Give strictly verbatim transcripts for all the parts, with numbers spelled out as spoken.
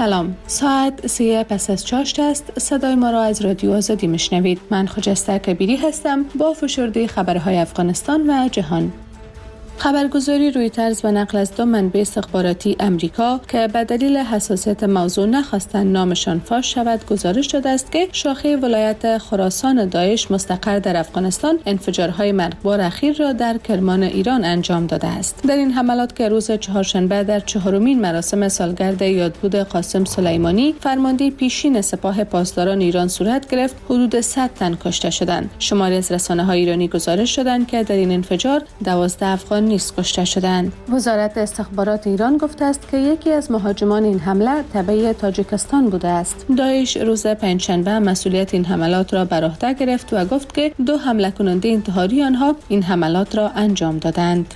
سلام، ساعت سه پس از چاشت است. صدای ما را از رادیو آزادی میشنوید. من خجسته کبیری هستم با فشرده خبرهای افغانستان و جهان. خبرگزاری رویترز و نقل از دو منبع استخباراتی امریکا که به دلیل حساسیت موضوع نخواستند نامشان فاش شود گزارش داده است که شاخه ولایت خراسان داعش مستقر در افغانستان انفجارهای مرگبار اخیر را در کرمان ایران انجام داده است. در این حملات که روز چهارشنبه در چهارمین مراسم سالگرد یادبود قاسم سلیمانی فرمانده پیشین سپاه پاسداران ایران صورت گرفت، حدود صد تن کشته شدند. شماری از رسانه‌های ایرانی گزارش دادند که در این انفجار دوازده افغان نیز کشته شدند. وزارت استخبارات ایران گفته است که یکی از مهاجمان این حمله تبع تاجیکستان بوده است. داعش روز پنجشنبه مسئولیت این حملات را بر عهده گرفت و گفت که دو حمله کننده انتحاری آنها این حملات را انجام دادند.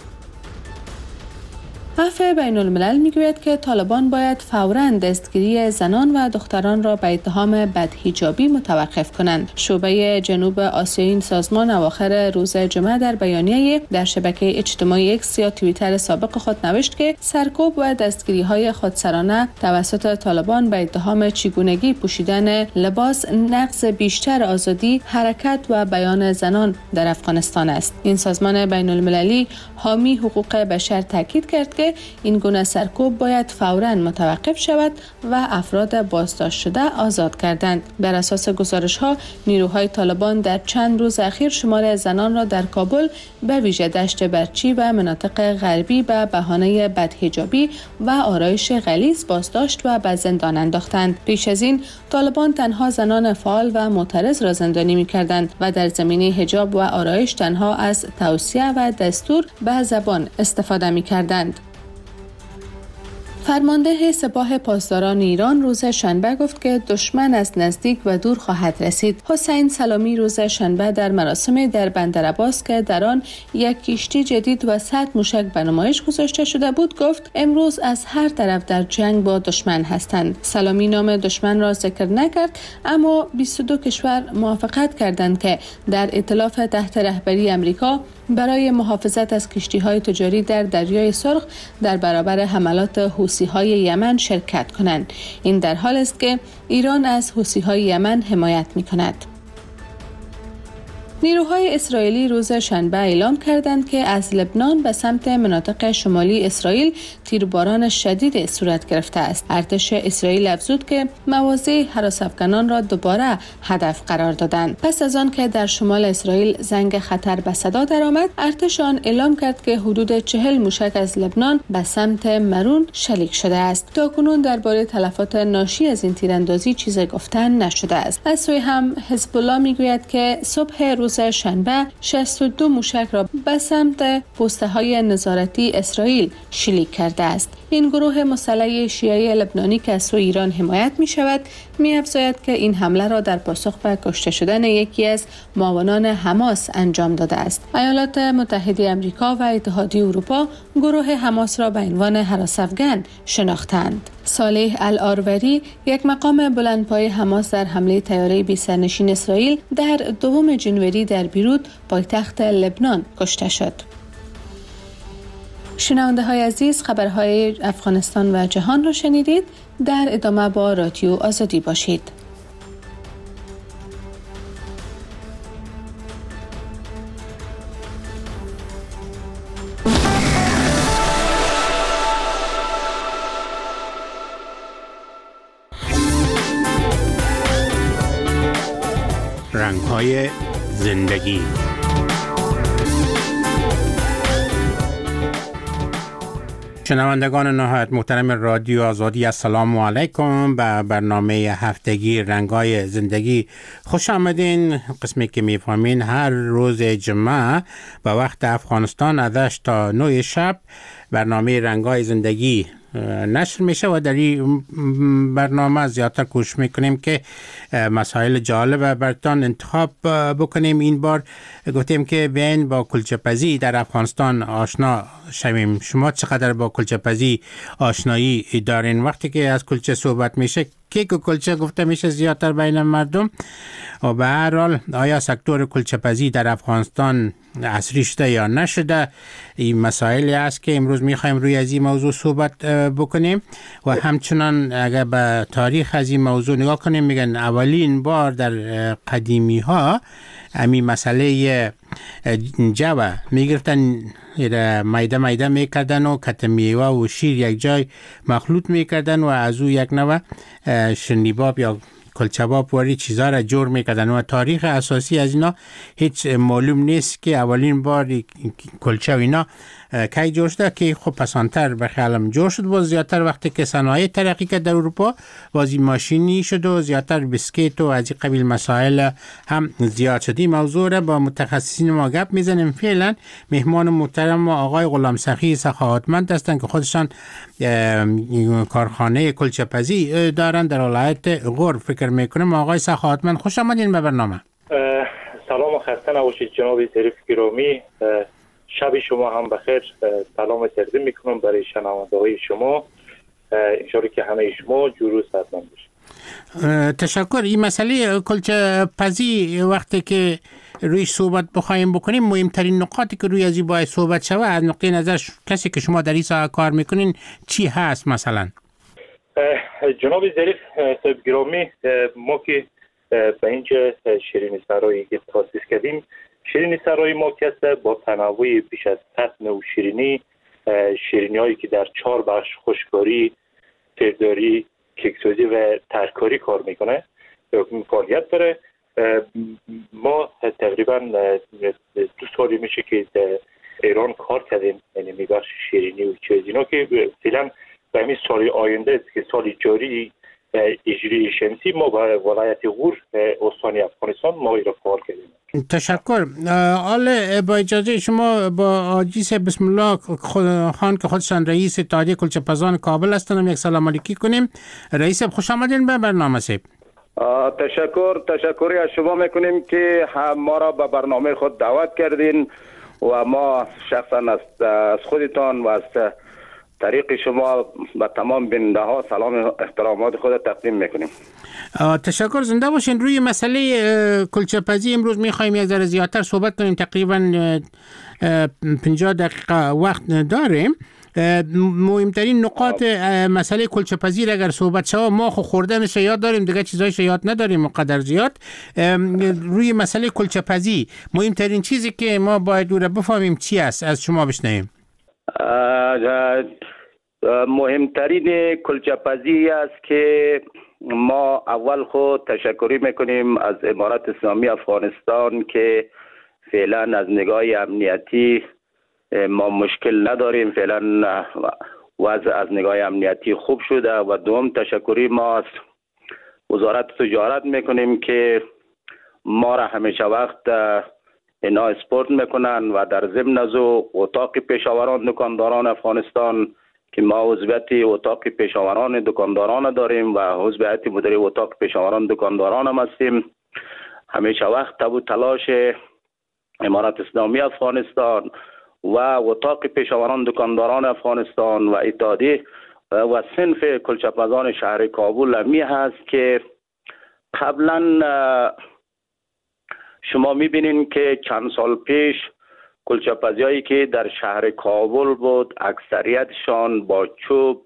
عفو بین الملل میگوید که طالبان باید فوراً دستگیری زنان و دختران را به اتهام بدحجابی متوقف کنند. شعبه جنوب آسیایی این سازمان اواخر روز جمعه در بیانیه در شبکه اجتماعی اکس یا توییتر سابق خود نوشت که سرکوب و دستگیری‌های خودسرانه توسط طالبان به اتهام چگونگی پوشیدن لباس نقض بیشتر آزادی حرکت و بیان زنان در افغانستان است. این سازمان بین المللی حامی حقوق بشر تاکید کرد که این گونه سرکوب باید فوراً متوقف شود و افراد بازداشت شده آزاد کردند. بر اساس گزارش‌ها نیروهای طالبان در چند روز اخیر شمار زنان را در کابل به ویژه دشت برچی و مناطق غربی به بهانه بدحجابی و آرایش غلیظ بازداشت و به زندان انداختند. پیش از این طالبان تنها زنان فعال و معترض را زندانی می‌کردند و در زمینه حجاب و آرایش تنها از توصیه و دستور به زبان استفاده می‌کردند. فرمانده سپاه پاسداران ایران روز شنبه گفت که دشمن از نزدیک و دور خواهد رسید. حسین سلامی روز شنبه در مراسم در بندر عباس که در آن یک کشتی جدید و صد موشک به نمایش گذاشته شده بود گفت امروز از هر طرف در جنگ با دشمن هستند. سلامی نام دشمن را ذکر نکرد، اما بیست و دو کشور موافقت کردند که در ائتلاف تحت رهبری امریکا برای محافظت از کشتی‌های تجاری در دریای سرخ در برابر حملات حوثی‌های یمن شرکت کنند. این در حال است که ایران از حوثی‌های یمن حمایت می‌کند. نیروهای اسرائیلی روز شنبه اعلام کردند که از لبنان به سمت مناطق شمالی اسرائیل تیرباران شدید صورت گرفته است. ارتش اسرائیل افزود که مواضع هراس‌افکنان را دوباره هدف قرار دادند. پس از آن که در شمال اسرائیل زنگ خطر به صدا درآمد، ارتش آن اعلام کرد که حدود چهل موشک از لبنان به سمت مرون شلیک شده است. تاکنون درباره تلفات ناشی از این تیراندازی چیزی گفتن نشده است. از سوی هم حزب الله میگوید که صبح روز شنبه شصت و دو موشک را به سمت پست‌های نظارتی اسرائیل شلیک کرده است. این گروه مسلح شیعه لبنانی که از سوی ایران حمایت می شود می افزاید که این حمله را در پاسخ به کشته شدن یکی از معاونان حماس انجام داده است. ایالات متحده آمریکا و اتحادیه اروپا گروه حماس را به عنوان هراس‌افکن شناختند. صالح الآروری یک مقام بلندپایه حماس در حمله طیاره بی سرنشین اسرائیل در دوم ژانویه در بیروت پایتخت لبنان کشته شد. شنونده های عزیز، خبرهای افغانستان و جهان را شنیدید. در ادامه با رادیو آزادی باشید. رنگ‌های زندگی. شنوندگان نهایت محترم رادیو آزادی، السلام علیکم. به برنامه هفتگی رنگ‌های زندگی خوش آمدین. قسمی که میفهمین هر روز جمعه به وقت افغانستان از هشت تا نه شب برنامه رنگ‌های زندگی نشر میشه و در این برنامه زیادتر کوشش میکنیم که مسائل جالب براتون انتخاب بکنیم. این بار گفتیم که بیاین با کلچه پزی در افغانستان آشنا شویم. شما چقدر با کلچه پزی آشنایی دارین؟ وقتی که از کلچه صحبت میشه، کیک و کلچه گفته میشه زیادتر بین مردم، و به هر حال آیا سکتور کلچه پزی در افغانستان عصری شده یا نشده. این مسائلی است که امروز میخوایم روی از این موضوع صحبت بکنیم و همچنان اگر به تاریخ از این موضوع نگاه کنیم میگن اولین بار در قدیمی ها همین مسئله جوا میگرفتن میده میده میکردن و کت میوه و شیر یک جای مخلوط میکردن و از او یک نوع شنیباب یا کلچباب واری چیزا را جور میکردن و تاریخ اساسی از اینا هیچ معلوم نیست که اولین بار کلچه و اینا کی جور شده که خب پسانتر به خیالم جور شد و زیادتر وقتی که صنایع ترقی کرد در اروپا بازی ماشینی شد و زیادتر بسکیت و از این قبیل مسائل هم زیاد شد. این موضوع را با متخصصین ما گپ میزنیم. فعلا مهمان محترم ما آقای غلام سخی سخاوتمند هستند که خودشان کارخانه کلچه پزی دارن در ولایت غور. فکر میکنم آقای سخاوتمند خوش آمدین به برنامه. سلام و خسته نباشید جناب ظریف گرامی. شب شما هم بخیر. سلام تقدیم میکنم برای شنونده های شما. انشاءالله که همه شما جور صحتمند باشید. تشکر. این مسئله کلچه پزی وقتی که روی صحبت بخوایم بکنیم مهمترین نقاطی که روی ازی باید صحبت شود از نقطه نظر کسی که شما در این ساحه کار میکنین چی هست مثلا؟ جناب ظریف صاحب گرامی، ما که به اینجا شیرینی سرایی که تاسیس کردیم، شیرینی سرای ما که با تنوع بیش از صد نوع شیرینی شیرینی هایی که در چهار بخش خشکاری، ترداری، کیکسازی و ترکاری کار میکنه فعالیت داره. ما تقریبا دو سالی میشه که در ایران کار کردیم، یعنی می بخش شیرینی و چیز اینا که فعلا به همین سال آینده است که سال جاری اجری شمسی ما با ولایت غور استان افغانستان ما را فعال کردیم. تشکر. حالا با اجازه شما با آجیس بسم الله خان که خودشان رئیس اتحادیه کلچه پزان کابل هستند یک سلام علیکی کنیم. رئیس خوش آمدین به برنامه سیب. تشکر تشکری از شما میکنیم که ما را به برنامه خود دعوت کردین و ما شخصا از خودتان و از طریق شما به تمام بیننده ها سلام احترامات خود تقدیم میکنیم. تشکر. زنده باشین. روی مسئله کلچه پزی امروز میخوایم یک ذره زیادتر صحبت کنیم. تقریبا پنجاه دقیقه وقت داریم. مهمترین نقاط مسئله کلچه پزی اگر صحبت شود ما خو خوردنش یاد داریم دیگه چیزایش یاد نداریم مقدر زیاد. روی مسئله کلچه پزی مهمترین چیزی که ما باید رو بفهمیم چی است از شما بشنویم. مهمترین کلچه پزی است که ما اول خود تشکری میکنیم از امارت اسلامی افغانستان که فعلا از نگاه امنیتی ما مشکل نداریم، فعلا وضع از نگاه امنیتی خوب شده. و دوم تشکری ما از وزارت تجارت میکنیم که ما را همیشه وقت اینا اسپورت میکنن و در ضمن از اتاق پیشاوران دکانداران افغانستان که ما عضویت اتاق پیشاوران دکانداران داریم و عضویت مدیر اتاق پیشاوران دکانداران هم هستیم، همیشه وقت تب و تلاش امارت اسلامی افغانستان و اتاق پیشاوران دکانداران افغانستان و اتحادیه و صنف کلچه پزان شهر کابل همی هست که قبلا شما میبینین که چند سال پیش کلچه پزیایی که در شهر کابل بود اکثریتشان با چوب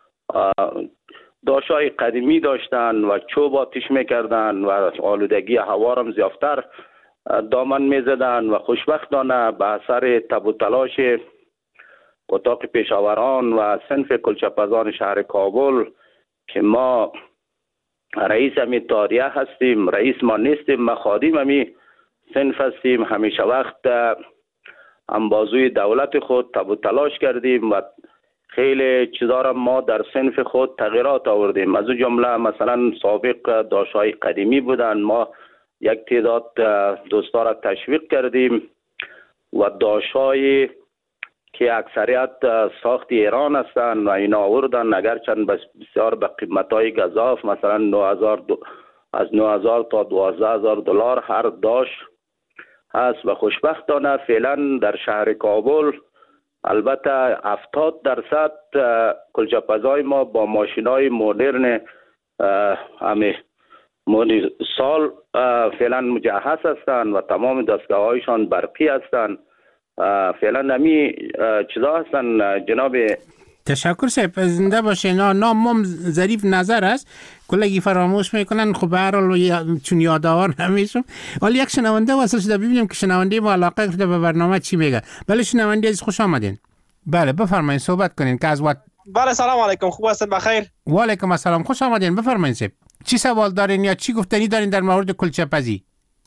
داشای قدیمی داشتن و چوب آتش میکردن و آلودگی هوا را زیافتر دامن میزدن و خوشبختانه به اثر تب و تلاش اتاق پیشاوران و صنف کلچه پزان شهر کابل که ما رئیس همی اتحادیه هستیم، رئیس ما نیستیم، ما خادم همی صنف هستیم، همیشه وقت انبازوی دولت خود تب و تلاش کردیم و خیلی چیزا را ما در صنف خود تغییرات آوردیم. از اون جمله مثلا سابق داشتهای قدیمی بودن، ما یک تعداد دوستا را تشویق کردیم و داشتهای که اکثریت ساخت ایران هستند و اینا آوردن، اگرچند بسیار به قیمتهای گزاف مثلا نه هزار دو... از نه هزار تا دوازده هزار دلار هر داشت هست و خوشبختانه فعلا در شهر کابل البته هفتاد درصد کلچه پزای ما با ماشینای مدرن همه سال فعلا مجهز هستند و تمام دستگاه هایشان برقی هستند. فعلا نمی چیزا هستن جناب. تشکر صاحب، زنده باشه. نا نامم ظریف نظر است، کلگی فراموش میکنن. خب به هر حال چون یادآور نمیشم. ولی یک شنونده وصل شده، ببینیم که شنونده با علاقه کرده به برنامه چی میگه. بله شنونده عزیز، خوش آمدین. بله بفرمایید صحبت کنین که از وقت. بله سلام علیکم، خوب هستید؟ بخیر. و علیکم السلام، خوش آمدین. بفرمایید صاحب، چی سوال دارین یا چی گفتنی دارین در مورد کلچه پزی؟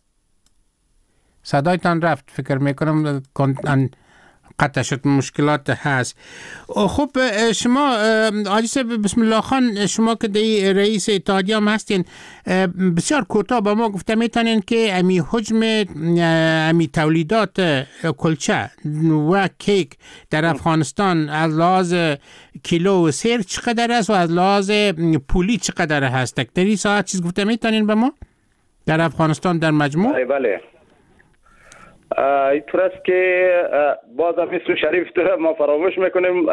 صدایتان رفت، فکر میکنم قطع شد، مشکلات هست. خب شما حاجی صاحب بسم الله خان، شما که دی رئیس اتحادیه هم هستین، بسیار کوتاه با ما گفته میتونین که امی حجم امی تولیدات کلچه و کیک در افغانستان از لحاظ کیلو و سیر چقدر است و از لحاظ پولی چقدر هست؟ در این ساعت چیز گفته میتونین به ما در افغانستان در مجموع؟ بله بله اینطور است که باز هم اسم شریف تو ما فراموش میکنیم.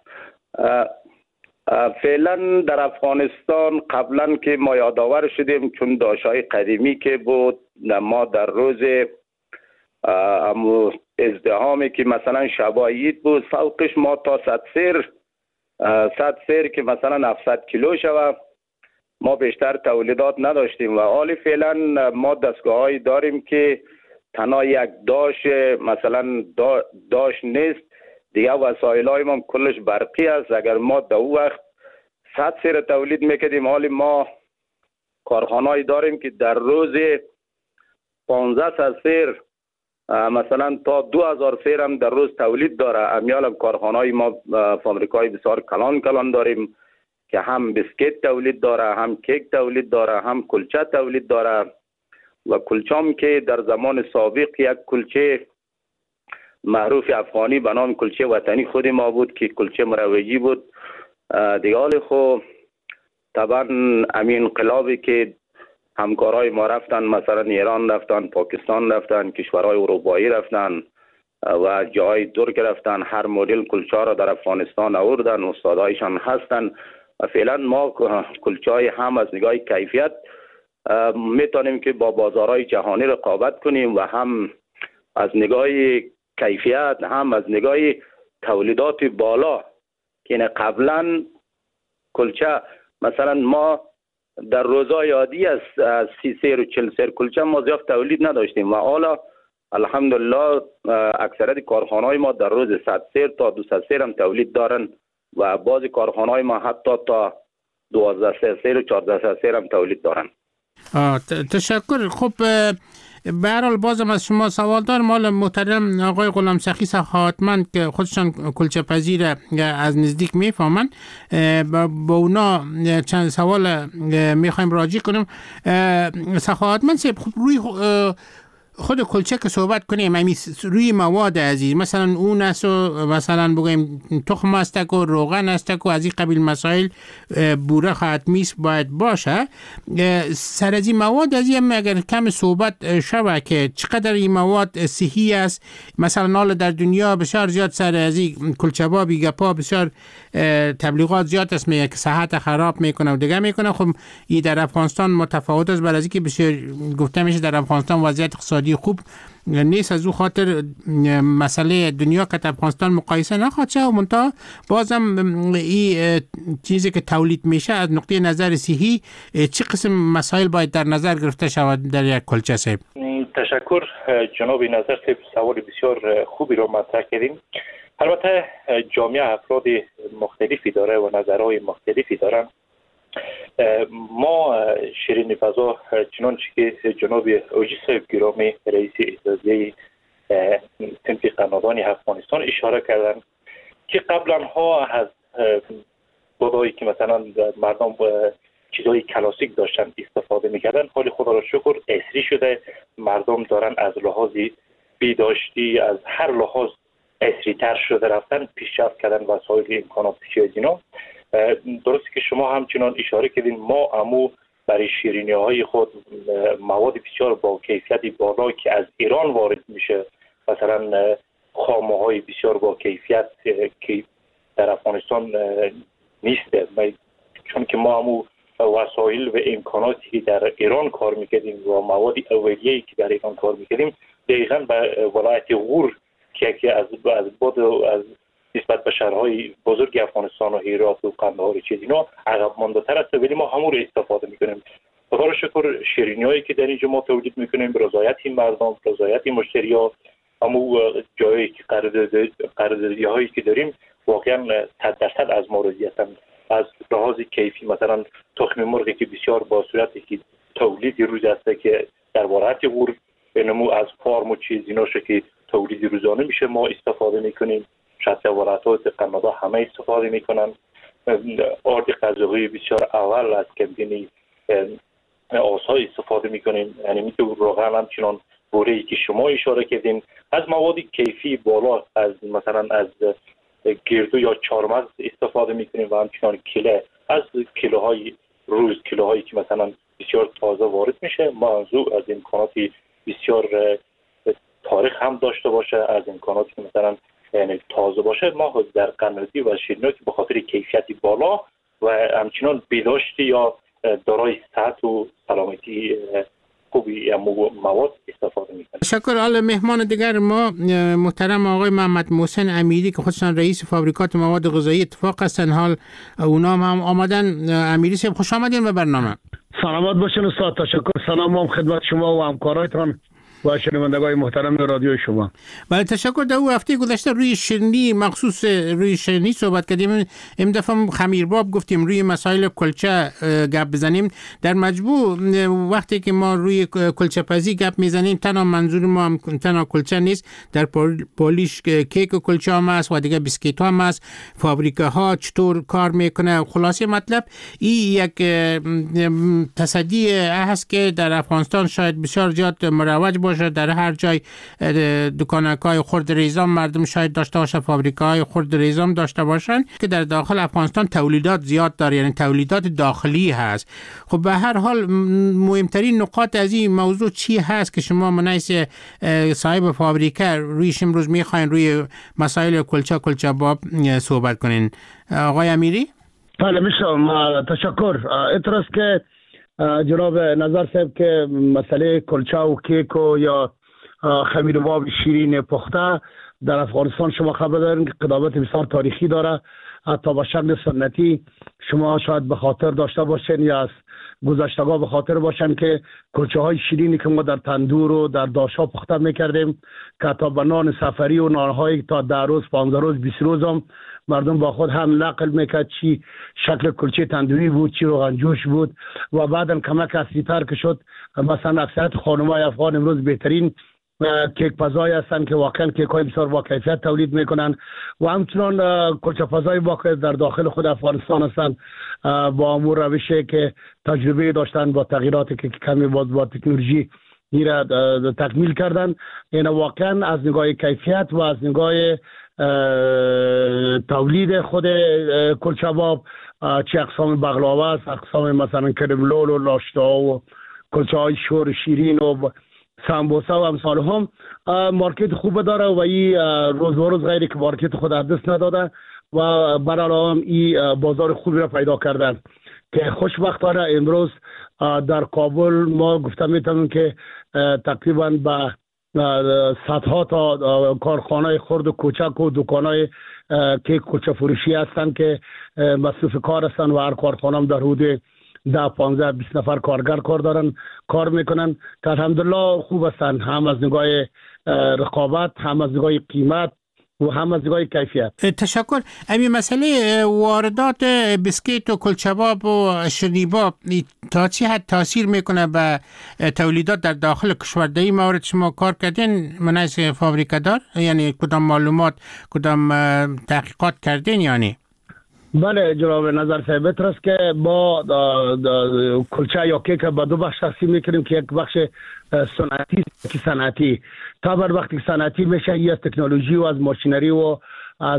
فعلا در افغانستان قبلا که ما یادآور شدیم، چون داشتهای قدیمی که بود، ما در روز ازدحامی که مثلا شبایید بود، فوقش ما تا صد سیر صد سیر که مثلا هفتصد کیلو شود، ما بیشتر تولیدات نداشتیم. و حالی فعلا ما دستگاه‌هایی داریم که تنها یک داش مثلا داش نیست دیگه، وسایل های ما کلش برقی است. اگر ما در اون وقت صد سیر تولید میکردیم، حالی ما کارخانه‌ای داریم که در روز پانزده سیر مثلا تا دو هزار سیر هم در روز تولید داره. امیال هم کارخانه‌ای ما فابریکای بسیار کلان کلان داریم که هم بسکیت تولید داره، هم کیک تولید داره، هم کلچه تولید داره. و کلچام که در زمان سابق یک کلچه معروف افغانی به نام کلچه وطنی خود ما بود که کلچه مروجی بود دیگه. حال خب طبعا امین انقلابی که همکارای ما رفتن، مثلا ایران رفتن، پاکستان رفتن، کشورهای اروپایی رفتن و جای ترک رفتن، هر مدل کلچه را در افغانستان آوردن، استادایشان هستن. و فعلا ما کلچه های هم از نگاه کیفیت میتونیم که با بازارهای جهانی رقابت کنیم و هم از نگاه کیفیت هم از نگاه تولیدات بالا که قبلا کلچه مثلا ما در روزهای عادی از سی سیر و چل سیر کلچه ما زیاد تولید نداشتیم و حالا الحمدلله اکثریت کارخانه‌های ما در روز صد سیر تا دویست سیر هم تولید دارن و بعضی کارخانه‌های ما حتی تا دوازده سیر و چهارده سیر هم تولید دارن. تشکر. خب به هر حال بازم از شما سوال دارم. مال محترم آقای غلام سخی سخاوتمند که خودشان کلچه پزیر از نزدیک میفهمن، با اونا چند سوال میخوایم راجع کنیم. سخاوتمند صاحب، خب روی خود کلچه که صحبت کنیم، همی روی مواد عزیز مثلا اون است و مثلا بگویم تخم است و روغن است و از این قبیل مسائل بوره خواهد میس باید باشه. سر از این مواد از این اگر کم صحبت شوه که چقدر این مواد صحی است. مثلا حالا در دنیا بسیار زیاد سر از این کلچه با بیگپا بسیار تبلیغات زیاد است میگه که صحت خراب میکنه و دیگه میکنه. خب این در افغانستان متفاوت است، برای اینکه بسیار گفته میشه در افغانستان وضعیت اقتصادی خوب نیست، از او خاطر مسئله دنیا که افغانستان مقایسه نخواهد شد. و منتها بازم این چیزی که تولید میشه از نقطه نظر صحی چه قسم مسائل باید در نظر گرفته شود در یک کلچه صاحب؟ تشکر جناب نظر صاحب، سوال بسیار خوبی رو مطرح کردیم. البته جامعه افراد مختلفی داره و نظرهای مختلفی دارن. ما شیرین فضا چنانچه که جناب اوجی صاحب گرامی رئیس اتحادیه صنف قنادان افغانستان اشاره کردن که قبلا ها از بودایی که مثلا مردم چیزهای کلاسیک داشتن استفاده میکردن، حالی خدا را شکر عصری شده، مردم دارن از لحاظ بیداشتی از هر لحاظ عصری تر شده رفتن، پیشرفت کردن وسایل امکانات چیز اینا. درسته که شما همچنان اشاره کردین ما امو برای شیرینی های خود مواد بسیار با کیفیت بالا که از ایران وارد میشه، مثلا خامه های بسیار با کیفیت که در افغانستان نیست، چون که ما امو وسایل و امکاناتی که در ایران کار میکردیم و مواد اولیه‌ای که در ایران کار میکردیم دقیقاً به ولایت غور که از از بود از نسبت به شهرهای بزرگ افغانستان و هرات و قندهار چیز اینا عقب مانده تر است، ولی ما همون رو استفاده میکنیم. خدا رو شکر شیرینیایی که در اینجا ما تولید میکنیم رضایت مردم، رضایت مشتری‌ها، همون جایی که قراردادی هایی که داریم واقعا صد درصد از ما راضی هستند. از لحاظ کیفی مثلا تخم مرغی که بسیار با صورتی که تولید روز است که در ولایت غور نمو از فارم و چیز اینا که تولید روزانه میشه ما استفاده میکنیم. شاید ولایات کانادا همه استفاده میکنن. آرد غذایی بسیار اول از کمپینی آسای استفاده میکنیم، یعنی میتونه روغن همچنان بوره‌ای که شما اشاره کردین از مواد کیفی بالا از مثلا از گردو یا چارمغز استفاده میکنیم و همچنان کله از کیلوهای روز کیلوهایی که مثلا بسیار تازه وارد میشه ما از از امکاناتی بسیار تاریخ هم داشته باشه از امکاناتی که مثلا یعنی تازه باشه ما در قنادی و شیرینی که به خاطر کیفیتی بالا و همچنان بهداشتی یا دارای صحت و سلامتی خوبی مواد استفاده میکنه. تشکر. حالا مهمان دیگر ما محترم آقای محمد محسن امیری که خودشان رئیس فابریکات مواد غذایی اتفاق هستن، حال اونا هم آمدن. امیری صاحب خوش آمدین به برنامه. سلامت باشین استاد. تشکر. سلام هم خدمت شما و همکارایتان و شنوندگان محترم رادیو شما. بله تشکر. در او هفته گذشته روی شیرینی مخصوص روی شیرینی صحبت کردیم. این دفعه خمیرباب گفتیم، روی مسائل کلچه گپ بزنیم. در مجموع وقتی که ما روی کلچه پزی گپ میزنیم تنها منظور ما هم تنها کلچه نیست، در پولیش کیک و کلچه هم هست و دیگه بیسکیت هم هست. فابریکه ها چطور کار میکنه. خلاصه مطلب این یک تصدی هست که در افغانستان شاید بسیار زیاد مروج باشه. در هر جای دکانکای خرد ریزام مردم شاید داشته باشه، فابریکای خرد ریزام داشته باشن که در داخل افغانستان تولیدات زیاد داره، یعنی تولیدات داخلی هست. خب به هر حال مهمترین نقاط از این موضوع چی هست که شما منیس صاحب فابریکه رویش امروز میخواین روی مسائل کلچه کلچه باب صحبت کنین؟ آقای امیری؟ بله میشم. تشکر. اعتراض که جناب نظر صاحب که مسئله کلچه و کیک و یا خمیر باب شیرین پخته در افغانستان شما خبر دارین که قدامت بسیار تاریخی داره. حتی با شکل سنتی شما شاید به خاطر داشته باشین یا از گذشتگاه به خاطر باشن که کلچه های شیرینی که ما در تندور و در داشا پخته میکردیم که تا به نان سفری و نانهایی تا ده روز پانزده روز بیست روز هم مردم با خود هم نقل میکرد چی شکل کلچه تندوری بود چی روغن جوش بود و بعدم کمک اصلی‌تر که شد. مثلا اکثریت خانم‌های افغان امروز بهترین کیک پزای هستن که واقعا کیک های بسیار با کیفیت تولید میکنن و همچنان کلچه پزای واقع در داخل خود افغانستان هستن با امور روشی که تجربه داشتن با تغییراتی که کمی با, با تکنولوژی را تکمیل کردن. این واقعا از نگاه کیفیت و از نگاه تولید خود کلچه باب چه اقسام بغلاوه است، اقسام مثلا کرملول و لاشتا و کلچه های شور شیرین و سامبوسه و امثال هم مارکت خوب داره و این روز به روز غیری که مارکت خود از دست نداده و برای هم این بازار خوبی را پیدا کردن که خوشبختانه امروز در کابل ما گفته میتونم که تقریبا به صدها تا کارخانه خرد و کوچک و دکانای کیک کوچه فروشی هستند که مصروف کار هستند و هر کارخانه هم در حدود ده پانزده بیست نفر کارگر کار دارن کار میکنن که الحمدلله خوب هستن، هم از نگاه رقابت هم از نگاه قیمت و هم از نگاه کیفیت. تشکر. امی مسئله واردات بیسکیت و کلچه‌باب و شیرینی‌باب تا چه حد تاثیر میکنه به تولیدات در داخل کشور؟ در این مورد شما کار کردین منیس فابریکه دار؟ یعنی کدام معلومات کدام تحقیقات کردین یعنی؟ بله جناب نظر صاحب است که با کلچه یا کیک به دو بخش تقسیم میکنیم که یک بخش صنعتی که صنعتی تا بر وقتی صنعتی میشه یا از تکنولوژی و از ماشینری و از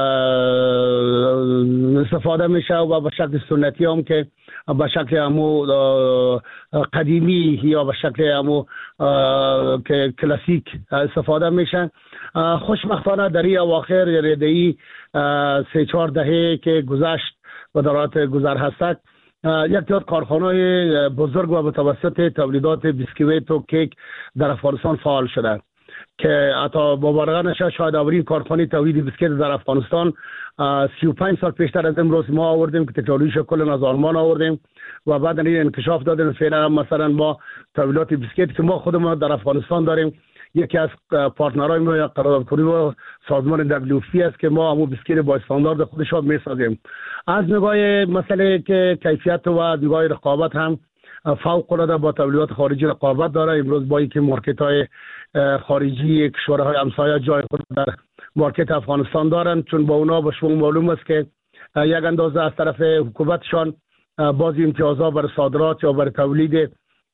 استفاده میشه و به شکل سنتی هم که به شکل همو قدیمی یا به شکل همو کلاسیک استفاده میشن. خوشبختانه در این اواخر یعنی در این سه چهار دهه که گذشت و دارات گذر هست یک تعداد کارخانه‌های بزرگ و متوسط تولیدات بیسکویت و کیک در افغانستان فعال شده که حتی باورانه نشه شاید اولین کارخانه تولید بیسکویت در افغانستان سی و پنج سال پیشتر از امروز ما آوردیم که تکنولوژی کل از آلمان آوردیم و بعد این انکشاف دادیم. فعلا مثلا ما تولیدات بیسکویت که ما خودمون در افغانستان داریم، یکی از پارتنرهای ما یا قراردادکنی و سازمان دبلیو اف پی است که ما همون بیسکویت با استاندارد خودش رو میسازیم. از نگاه مسئله که کیفیت و نگاه رقابت هم فوق العاده با تولیدات خارجی رقابت داره. امروز با اینکه مارکت های خارجی کشورهای همسایه جای خود در مارکت افغانستان دارن، چون با اونا به شما معلوم است که یک اندازه از طرف حکومتشان بعضی امتیازات برای صادرات یا برای تولید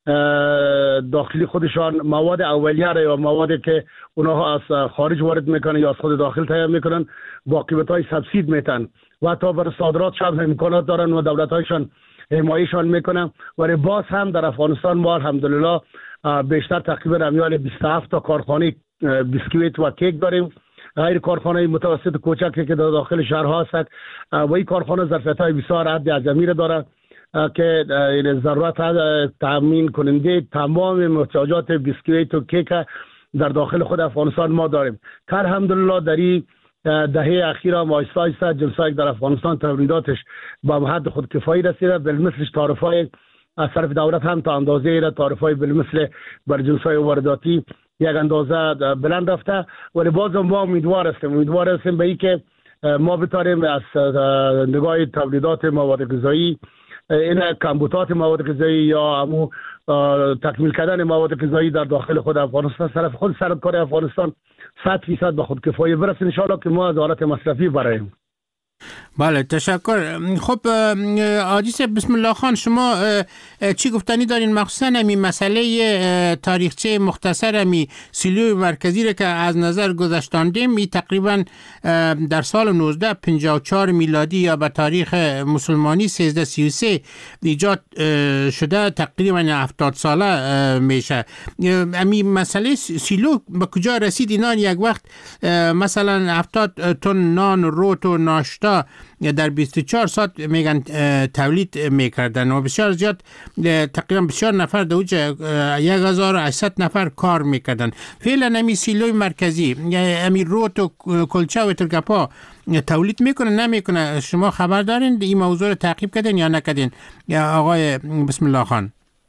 داخلی خودشان مواد اولیه یا موادی که اونها از خارج وارد میکنن یا از خود داخل تهیه میکنن با قیمت‌های سبسید میتن و حتی برای صادرات شب امکانات دارن و دولت‌هایشان حمایهشان میکنن. ولی باز هم در افغانستان ما الحمدلله بیشتر تقریبا امیال بیست و هفت تا کارخانه بیسکویت و کیک داریم. غیر کارخانه متوسط کوچکی که در داخل شهرها هست و این کارخانه ظرفیت‌های بسیار حد اعظمی داره که ضرورت تامین کننده تمام محتاجات بیسکویت و کیک در داخل خود افغانستان ما داریم که الحمدلله در این دهه اخیره ما آیسته آیسته جنسایی در افغانستان تولیداتش با حد خود کفایی رسیده. بالمثلش تعرفه‌های از طرف دولت هم تا اندازه را تعرفه‌های بالمثل بر جنسای وارداتی یک اندازه بلند رفته. ولی باز ما امیدوار هستیم امیدوار هستیم به اینکه ما بتاریم از نگاه تولیدات مواد غذایی این کمبودات مواد غذایی یا همون تکمیل کردن مواد غذایی در داخل خود افغانستان طرف خود سرکار افغانستان صد فیصد به خود کفایه برسه ان شاء الله که ما از حالت مصرفی برایم. بله تشکر. خب عادیس بسم الله خان، شما چی گفتنی دارین مخصوصا امی مسئله تاریخچه مختصر امی سیلو مرکزی را که از نظر گذاشتاندیم؟ می تقریبا در سال نوزده پنجاه و چهار میلادی یا به تاریخ مسلمانی سیزده سی و سه ایجاد شده، تقریبا هفتاد ساله میشه. امی مسئله سیلو به کجا رسید؟ اینا یک وقت مثلا هفتاد تن نان روت و ناشتا در بیست و چهار ساعت میگن تولید میکردن و بسیار زیاد تقریبا بسیار نفر در اوج یک هزار و هشتصد نفر کار میکردن. فعلا امی سیلوی مرکزی امی روت و کلچه و تلگپا تولید میکنه نمیکنه؟ شما خبر دارین این موضوع رو تعقیب کردین یا نکردین یا آقای بسم الله خان؟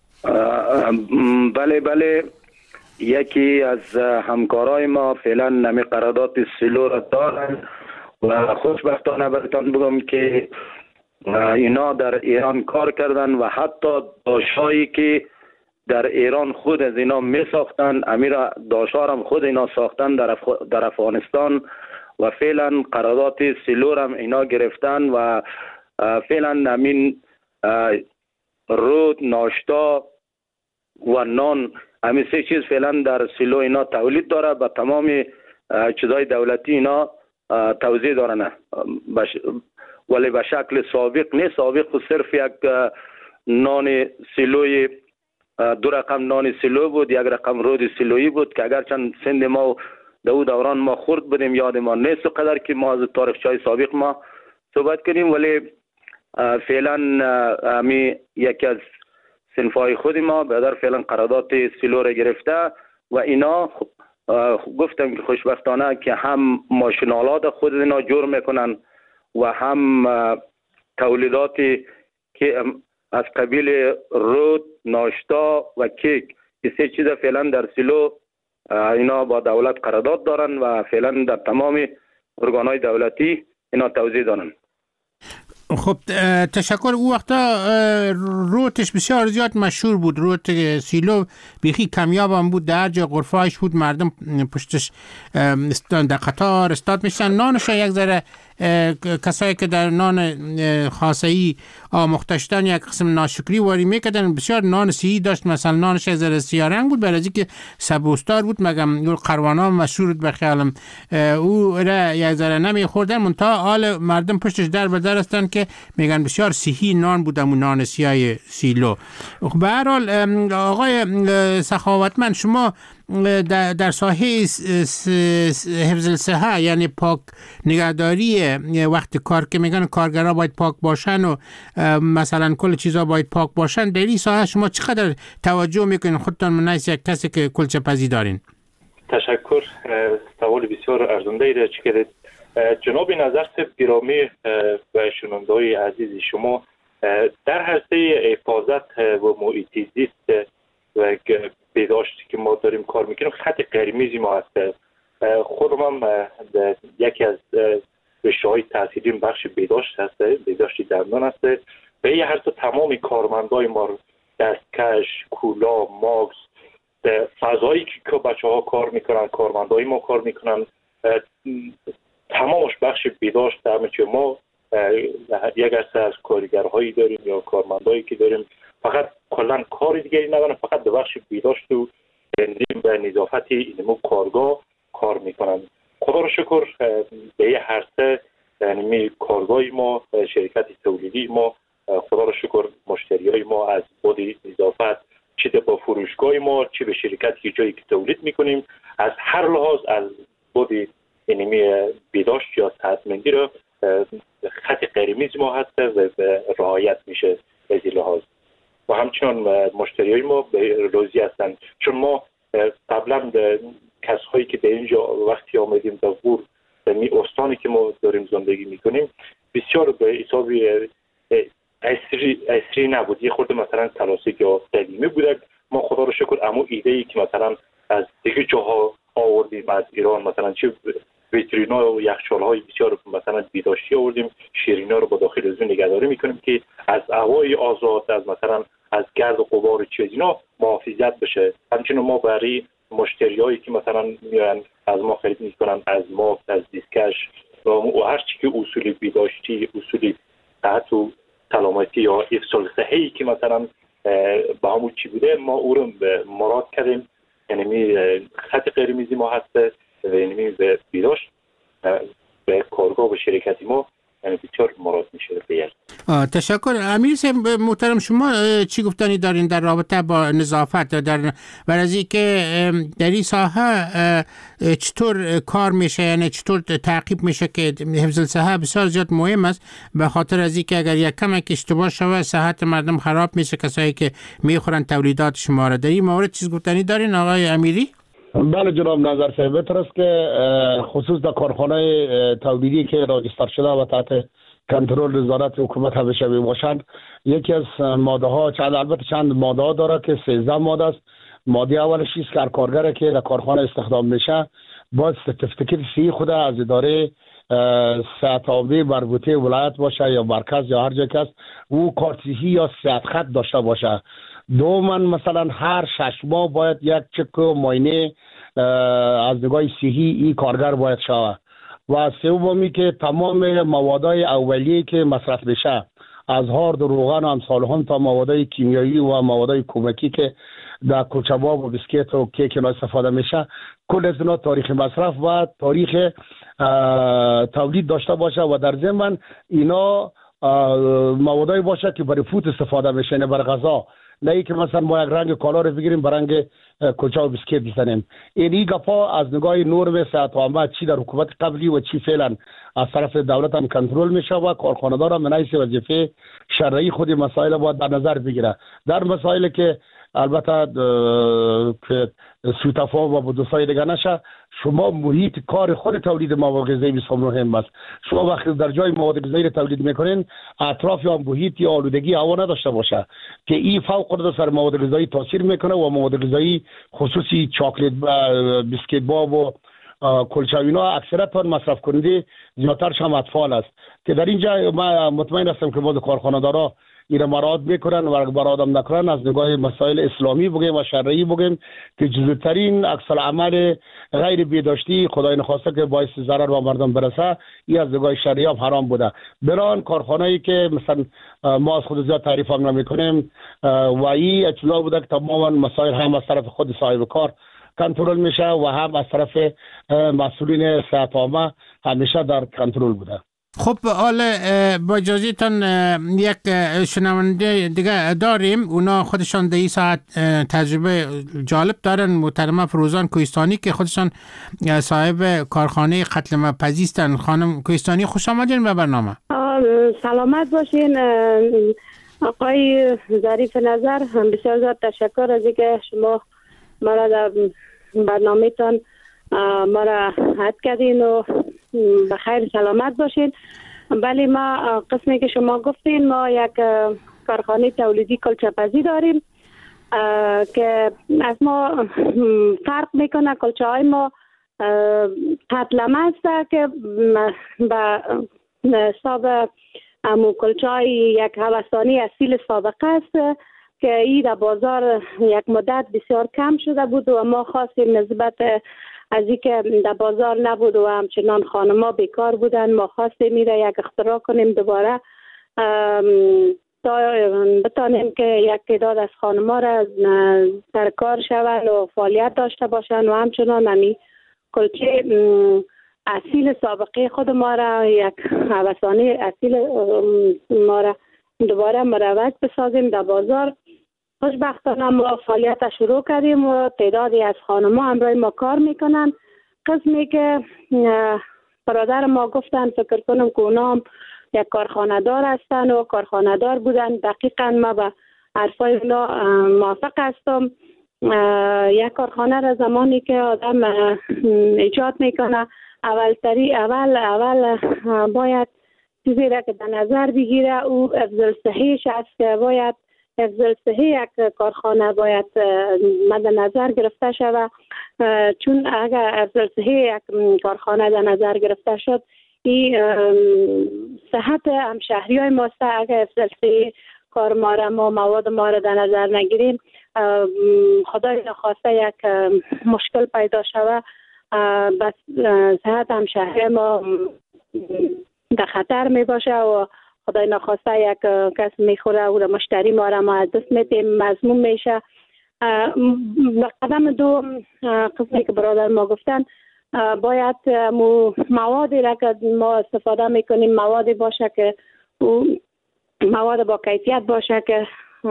بله بله، یکی از همکارای ما فعلا نمی قرارداد سیلو را دارن و خوشبختانه براتون بگم که اینا در ایران کار کردن و حتی داشایی که در ایران خود از اینا می ساختن، امیر داشارم خود اینا ساختن در, اف... در افغانستان و فعلا قرارداد سیلو هم اینا گرفتن و فعلا همین رود ناشتا و نان همین سه چیز فعلا در سیلو اینا تولید داره. با تمام چیزای دولتی اینا توزیع دارن بش... ولی به شکل سابق نه. سابق صرف یک نان سیلوی دو رقم نان سیلو بود، یک رقم رود سیلویی بود که اگرچند سند ما در اون دوران ما خورد بودیم یاد ما نیست قدر که ما از تاریخچه‌های سابق ما صحبت کنیم. ولی فعلا همی یکی از صنفای خود ما بدر فعلا قرارداد سیلو را گرفته و اینا گفتم که خوشبختانه که هم ماشینالات خود اینا جور میکنن و هم تولیداتی که از قبیل رود ناشتا و کیک این سه چیز فعلا در سیلو اینا با دولت قرارداد دارن و فعلا در تمام ارگانهای دولتی اینا توزیع دارن. خب تشکر. او وقتا روتش بسیار زیاد مشهور بود، روت سیلو بیخی کمیاب هم بود، در جا غرفه‌اش بود، مردم پشتش در قطار استاد میشن. نانش یک ذره کسایی که در نان خاصه‌ای آموخته شدن یک قسم ناشکری واری میکردن. بسیار نان سیهی داشت، مثلا نانش یک ذره سیاه رنگ بود برای اینکه سبوستار بود، مگم قروانا مشهور به خیالم او را یک ذره نمیخوردن، منتها حال مردم پشتش در به در هستن که میگن بسیار سیهی نان بود اون نان سیاه سیلو. به هر حال آقای سخاوتمند، شما در, در ساحه حفظ الصحه یعنی پاک نگهداری وقت کار که میگن کارگرها باید پاک باشن و مثلا کل چیزا باید پاک باشن، در این ساحه شما چقدر توجه میکنین خودتان من یک کسی که کلچه پزی دارین؟ تشکر، سوال بسیار ارزنده ای را کردید. جناب نظر صاحب گرامی و شنونده‌های عزیز شما، در حوزه حفاظت و محیط زیست و بهداشتی که ما داریم کار میکنیم خط قرمزی ما هست. خودم هم یکی از رشته‌های تحصیلیم بخش بهداشت هست، بهداشت دندان هست. به این هر تمام کارمندای ما، دستکش، کولا، ماکس، فضایی که بچه ها کار میکنن، کارمندای ما کار میکنن، تمامش بخش بهداشت همه چی. ما یک دسته از کارگرهایی داریم یا کارمندایی که داریم فقط کلا کار دیگری ندارن، فقط به بخش بهداشت و و نظافت اینمو کارگاه کار میکنن. خدا رو شکر به یه هر سه یعنی کارگاهی ما، شرکت تولیدی ما، خدا رو شکر مشتریای ما از بود نظافت، چه با فروشگاه ما چه به شرکتی که جایی که تولید میکنیم، از هر لحاظ از بود اینمی بهداشت یا صحتمندی رو خط قرمز ما هست و رعایت میشه از این لحاظ. و همچنان مشتریای ما به راضی هستن، چون ما قبلا کسایی که در اینجا وقتی آمدیم در بور می استانی که ما داریم زندگی میکنیم بسیار به حساب عصری عصری نبود، یه خورده مثلا کلاسیک یا قدیمی بود. ما خدا رو شکر اما ایده ای که مثلا از دیگه جاها آوردیم از ایران، مثلا چه ویترینا و یخچال‌های بسیار مثلا بهداشتی آوردیم، شیرینا رو با داخل از اون نگهداری میکنیم که از هوای آزاد، از مثلا از گرد و غبار چیز اینا محافظت بشه. همچنین ما برای مشتریایی که مثلا میان از ما خرید میکنن، از ما از دیسکش و هر چی که اصول بهداشتی، اصول صحت و سلامتی یا افضال صحی که مثلا به همون چی بوده ما او رو مراد کردیم. یعنی خط قرمزی ما هست و یعنی به بهداشت به کارگاه و شرکتی ما یعنی بسیار مراد میشه بیاد. تشکر. امیر صاحب محترم، شما چی گفتنی دارین در رابطه با نظافت در ورزی که در این ساحه چطور کار میشه، یعنی چطور تعقیب میشه که حفظ الصحه بسیار زیاد مهم است، به خاطر از اینکه اگر یک کمک اشتباه شوه صحت مردم خراب میشه، کسایی که میخورن تولیدات شما را. در این مورد چیز گفتنی دارین آقای امیری؟ بله جناب نظر صاحب، بهتر است که خصوص در کارخانه تولیدی که راجستر شده و تحت کنترل نظارت حکومت همیشه باشند، یکی از ماده ها چند البته چند ماده ها داره که سیزده ماده است. ماده اولش است که کارگر که در کارخانه استخدام میشه باید سرتیفیکیت سی خود از اداره صحت آبی مربوطه ولایت باشه یا مرکز یا هر جای که است، او کارتیهی یا صحت خط داشته باشه. دوما مثلا هر شش ماه باید یک چک معاینه از نگاه صحی این کارگر باید شود. و سومی که تمام موادهای اولیه که مصرف میشه از هارد و روغن و امثال هم تا موادهای کیمیایی و موادهای کمکی که در کلچه‌باب و بسکیت و کیک اینا استفاده میشه، کل از اینا تاریخ مصرف و تاریخ تولید داشته باشه و در ضمن اینا موادایی باشه که برای فوت استفاده میشه، نه برای غذا. نه که مثلا ما یک رنگ کالا رو بگیریم به رنگ کلچه و بسکیت بزنیم. این گپا از نگاه نرم صحت عامه چی در حکومت قبلی و چی فعلا از طرف دولت هم کنترل میشه و کارخانه‌دار هم من حیث وظیفه شرعی خود مسائل باید در نظر بگیره. در مسائلی که البته که سوء تفاهم و بدوسای دیگه نشه، شما محیط کار خود تولید مواد غذایی بسیار مهم است. شما وقتی در جای مواد غذایی تولید میکنین اطراف یا محیط یا آلودگی هوا نداشته باشه که این فوق العاده سر مواد غذایی تاثیر میکنه و مواد غذایی خصوصی چاکلت بسکیت باب و کلچه اینا اکثرا مصرف کننده زیادترش هم اطفال است که در اینجا من مطمئن هستم که بعضی کارخانه‌دارا اینا مراد میکنن و مراد هم نکنن. از نگاه مسائل اسلامی بگیم و شرعی بگیم که جزوترین عکس العمل غیر بهداشتی خدای نخواسته که باعث ضرر و مردم برسه، این از نگاه شرعی هم حرام بوده. بران کارخانه‌ای که مثلا ما از خود زیاد تعریف هم نمیکنیم و این اطلاع بوده که تمام مسائل هم از طرف خود صاحب کار کنترل میشه و هم از طرف مسئولین صحت عامه همیشه در کنترل بوده. خب حالا با اجازهتان یک شنونده دیگه داریم، اونا خودشان در این ساعت تجربه جالب دارن. محترمه فروزان کوهستانی که خودشان صاحب کارخانه قتل مپزی هستن. خانم کوهستانی خوش آمدین به برنامه. سلامت باشین آقای ظریف نظر. بسیار زیاد تشکر از اینکه شما مرا در برنامه تان مرا حد کردین و بخیر سلامت باشین. بله، ما قسمی که شما گفتین ما یک کارخانه تولیدی کلچه پزی داریم که از ما فرق میکنه. کلچه های ما قتلمه است که به حساب امو کلچه های یک هوسانی اصیل سابقه است که ای در بازار یک مدت بسیار کم شده بود و ما خواستیم نسبت از این که در بازار نبود و همچنان خانما بیکار بودن، ما خواستیم میره یک اختراع کنیم دوباره تا بتانیم که یک تعداد از خانما را در کار شوند و فعالیت داشته باشند و همچنان همی کلچه اصیل سابقه خود ما را، یک هوسانه اصیل ما را دوباره مروج بسازیم در بازار. خوشبختانه ما فعالیت شروع کردیم و تعدادی از خانم‌ها همراه ما کار میکنن. قسمی که برادر ما گفتن فکر کنم که اونا هم یک کارخانه دار هستن و کارخانه دار بودن. دقیقا ما به حرفای اونا موافق هستم. یک کارخانه را زمانی که آدم ایجاد میکنه اول تری اول اول باید چیزی را که در نظر بگیره او افضل صحیح است که باید افضل صحیح یک کارخانه باید مد نظر گرفته شود، چون اگر افضل صحیح یک کارخانه در نظر گرفته شد این صحت همشهری های ماست. اگر افضل صحیح کار ما را ما مواد ما را در نظر نگیریم خدای نخواسته یک مشکل پیدا شود، بس صحت همشهری ما در خطر می باشه و خدای نخواسته یک کس میخوره و مشتری ما را ما از دست میتیم، مضموم میشه. قدم دو قسمی که برادر ما گفتن باید موادی را که ما استفاده میکنیم موادی باشه که مواد با کیفیت باشه که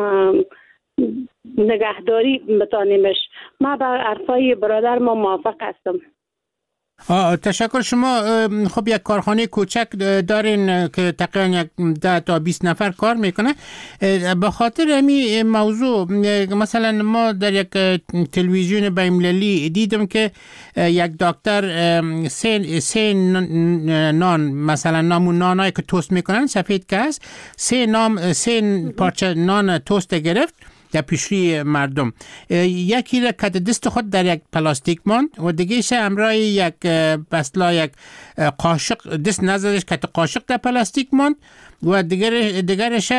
نگهداری بتانیمش. ما با حرفای برادر ما موافق هستم. آه تشکر. شما خب یک کارخانه کوچک دارین که تقریبا یک ده تا بیست نفر کار میکنه. به خاطر همین موضوع مثلا ما در یک تلویزیون بین‌المللی دیدم که یک دکتر سه سه نان مثلا نامون نانایی که توست میکنن سفید که است سه نام سه پارچه نان توست گرفت در پیشروی مردم. یکی را کت دست خود در یک پلاستیک ماند و دیگهش همراه یک بسلا یک قاشق دست نزدش کت قاشق در پلاستیک ماند و دیگر دیگرش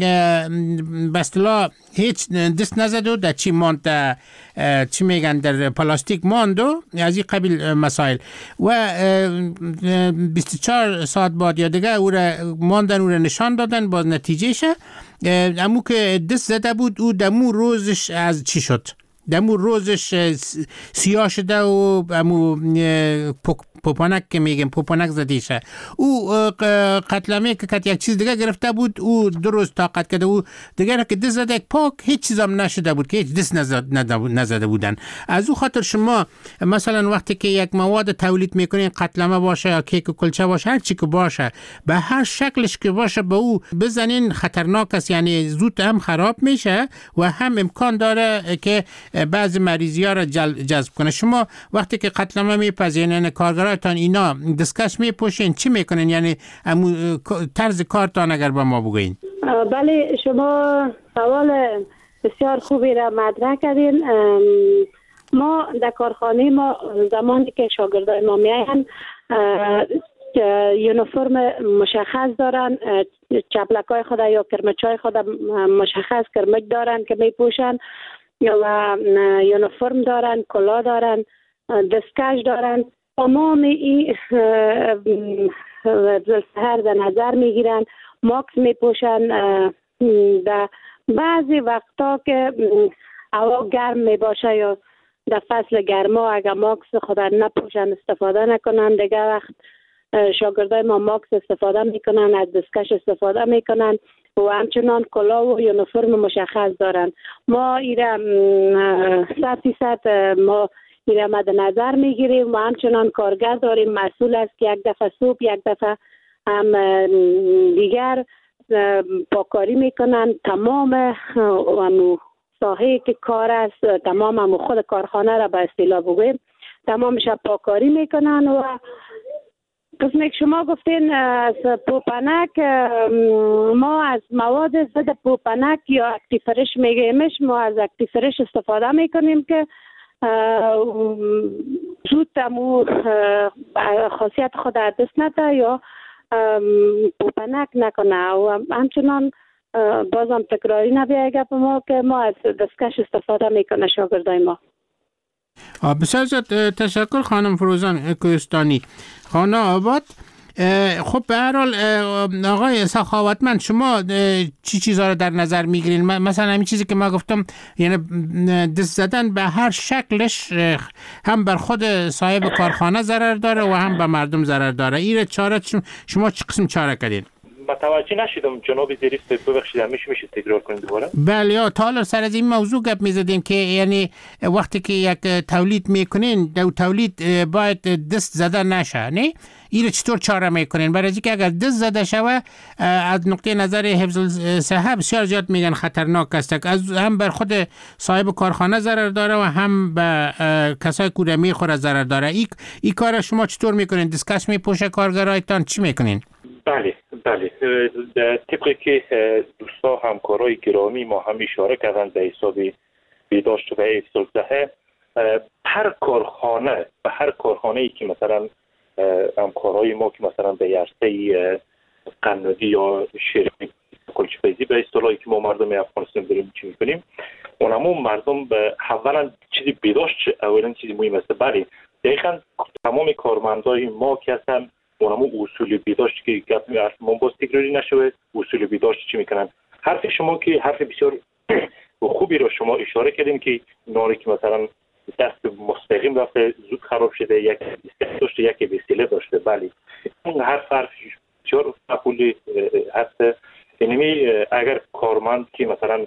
بسلا هیچ دست نزد و در چی ماند در چی میگن در پلاستیک ماند و از این قبیل مسائل. و بیست و چهار ساعت بعد یا دیگه او را ماندن او را نشان دادن باز نتیجهش امو که دست زده بود او دمو روزش از چی شد؟ دمو روزش سیاه شده و امو پوپانک که میگیم پوپانک زدیشه. او قتلمه که کت یک چیز دیگه گرفته بود او دو روز طاقت کرده او دیگه که دست زده یک پاک هیچ چیز هم نشده بود که هیچ دست نزده بودن. از او خاطر شما مثلا وقتی که یک مواد تولید میکنین قتلمه باشه یا کیک و کلچه باشه هر چی که باشه به هر شکلش که باشه به او بزنین خطرناک است، یعنی زود هم خراب میشه و هم امکان داره که بعضی مریضی ها را جذب کنه. شما وقتی که قتلمه میپذیرین کارگراتان اینا دستکش میپوشین چی میکنین؟ یعنی طرز کارتان اگر با ما بگوین. بله شما سوال بسیار خوبی را مطرح کردین. ما در کارخانه ما زمانی که شاگردای ما میاین یونیفرم مشخص دارن، چپلکای خود یا کرمچای خود مشخص کرمچ دارن که میپوشن و یونیفرم دارن، کلاه دارن، دستکش دارن. تمام این سهر در نظر میگیرن، ماکس میپوشن. در بعضی وقتا که هوا گرم میباشه یا در فصل گرما اگر ماکس خود نپوشن استفاده نکنن دیگه وقت شاگردای ما ماکس استفاده میکنن، از دستکش استفاده میکنن و همچنان کلاه و یونیفرم مشخص دارن. ما ایره صد فیصد ما ایره مد نظر میگیریم و همچنان کارگر داریم مسئول است که یک دفعه صبح یک دفعه هم دیگر پاکاری میکنن. تمام همو ساحه که کار است، تمام همو خود کارخانه را به اصطلاح بگویم تمامش پاکاری میکنن. و قسمی که شما گفتین از پوپنک، ما از مواد ضد پوپنک یا اکتیفرش میگیمش، ما از اکتیفرش استفاده میکنیم که زود تمو خاصیت خود دست نده یا پوپنک نکنه. و همچنان بازم تکراری نبیه گپ ما که ما از دستکش استفاده میکنه شاگردای ما. بسیار زیاد تشکر خانم فروزان کوهستانی، خانه آباد. خب به هر حال آقای سخاوتمند، شما چی چیزا رو در نظر میگیرین؟ مثلا همین چیزی که ما گفتم، یعنی دست زدن به هر شکلش هم بر خود صاحب کارخانه ضرر داره و هم به مردم ضرر داره. این چاره شما چه قسم چاره کردین؟ متوجه نشدم جناب ظریف، ببخشید میشه میشه تکرار کنید دوباره؟ بله، تا حالا سر از این موضوع گپ میزدیم که یعنی وقتی که یک تولید میکنین، دو تولید باید دست زده نشه، نه؟ این چطور چاره میکنین؟ برای اینکه اگر دست زده شوه از نقطه نظر حفظ صحت بسیار زیاد میگن خطرناک است، از هم بر خود صاحب کارخانه ضرر داره و هم به کسای که میخوره ضرر داره. این این کار شما چطور میکنین؟ دستکش میپوشه کارگرایتان؟ چی میکنین؟ بله بله، طبقی که دوستا همکارای گرامی ما هم اشاره کردن به حساب بیداشت و حفظ صحت، هر کارخانه به هر کارخانه ای که مثلا همکارای ما که مثلا به عرصه قنادی یا شیرینی کلچه‌پزی به اصطلاحی که ما مردم افغانستان داریم چی میکنیم، اونمون مردم به اولا چیزی بیداشت اولا چیزی مهم است. بله دقیقاً تمام کارمندای ما که هستن اونمون اصول بیداشت که گفت حرف ما باز تکراری نشود، اصول بیداشت چی میکنن. حرف شما که حرف بسیار خوبی رو شما اشاره کردین که ناری که مثلا دست مستقیم رفته زود خراب شده، یک داشته یک وسیله داشته. بله این حرف حرف بسیار مقبول هست. یعنی اگر کارمند که مثلا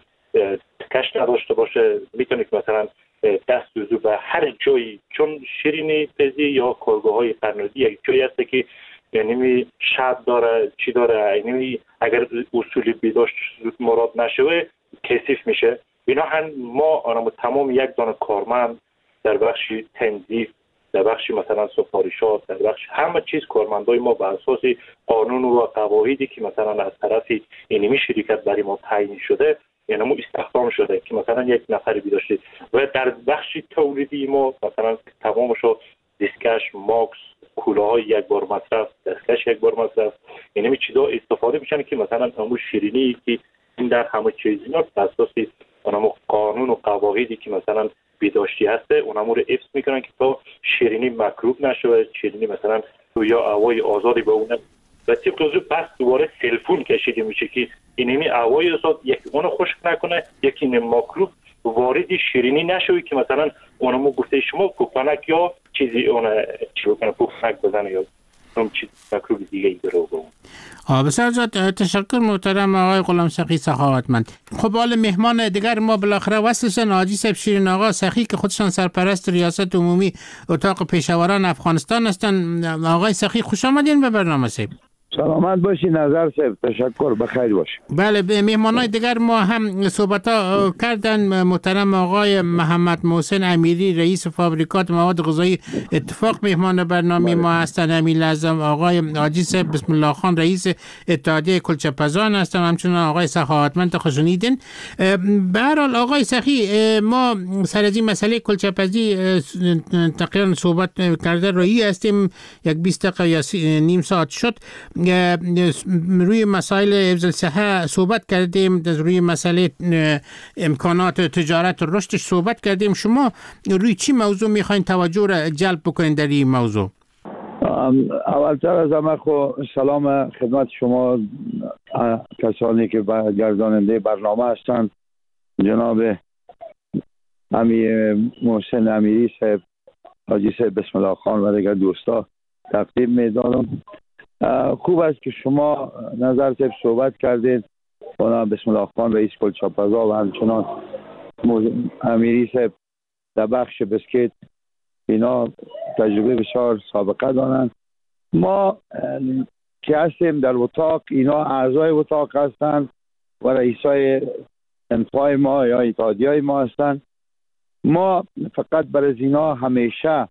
کش نداشته باشه میتونه که مثلا دست دوزو به هر جایی، چون شیرینی پزی یا کارگاه های قنادی یک جایی هست که یعنی شب داره چی داره، یعنی اگر اصول بیداشت زود مراد نشوه کثیف میشه. بنابراین ما آنمو تمام یک دانه کارمند در بخش تنظیف، در بخش مثلا سفارشات، در بخش همه چیز کارمندای ما به اساس قانون و قواعدی که مثلا از طرف اینمی شرکت برای ما تعیین شده یعنی ما استخدام شده که مثلا یک نفر بیداشته. و در بخش تولیدی ما مثلا تمامشو دستکش، ماکس، کلاهای یک بار مصرف، دستکش یک بار مصرف، یعنی چیزا استفاده میشن که مثلا همون شیرینی که این در همه چیز اینا بر اساس اونم قانون و قواعدی که مثلا بیداشتی هسته اونم رو حفظ میکنن که تا شیرینی مکروب نشه، شیرینی مثلا یا هوای آزادی به اون. و طبق از پس دوباره تلفن کشیده میشه که اینمی هوای آزاد یک اونو خشک نکنه، یکی این مکروب وارد شیرینی نشه که مثلا اونمو گفته شما پوپنک یا چیزی اون چی بکنه پوپنک بزنه یا اون چیز مکروب دیگه ای بره اون. بسیار زیاد تشکر محترم آقای غلام سخی سخاوتمند. خب حالا مهمان دیگر ما بالاخره وصلشن حاجی صاحب شیرین آقا سخی که خودشان سرپرست ریاست عمومی اتاق پیشاوران افغانستان هستن. آقای سخی خوش آمدین به برنامه صاحب. سلامت باشی نظر صاحب، تشکر، بخیر باشی. بله مهمانای دیگر ما هم صحبت ها کردن. محترم آقای محمد محسن امیری رئیس فابریکات مواد غذایی اتفاق مهمان برنامه ما هستن. همین لازم آقای حاجی صاحب بسم الله خان رئیس اتحادیه کلچه‌پزان هستن، همچنین آقای سخاوتمند خوشونیدن. به هر حال آقای سخی، ما سر از این مسئله کلچه‌پزی تقریبا صحبت کرده روی هستیم، یک بیست دقیقه یا نیم ساعت شد. روی مسائل حفظ صحت صحبت کردیم، روی مسئله امکانات تجارت و رشدش صحبت کردیم. شما روی چی موضوع میخواین توجه را جلب بکنین در این موضوع؟ اولتر از همه خو سلام خدمت شما کسانی که گرداننده برنامه هستند، جناب امیر محسن امیری صاحب، حاجی صاحب بسم الله خان و دیگر دوستا. تقدیم می‌دارم. خوب است که شما نظر صاحب صحبت کردید. خدا بسم الله خان رئیس کلچاپزا و همچنان امیری صاحب در بخش بسکیت اینا تجربه بسیار سابقه دارند. ما که هستیم در اتاق، اینا اعضای اتاق هستند و رئیسای انفای ما یا اتحادیه ما هستند. ما فقط برای اینا همیشه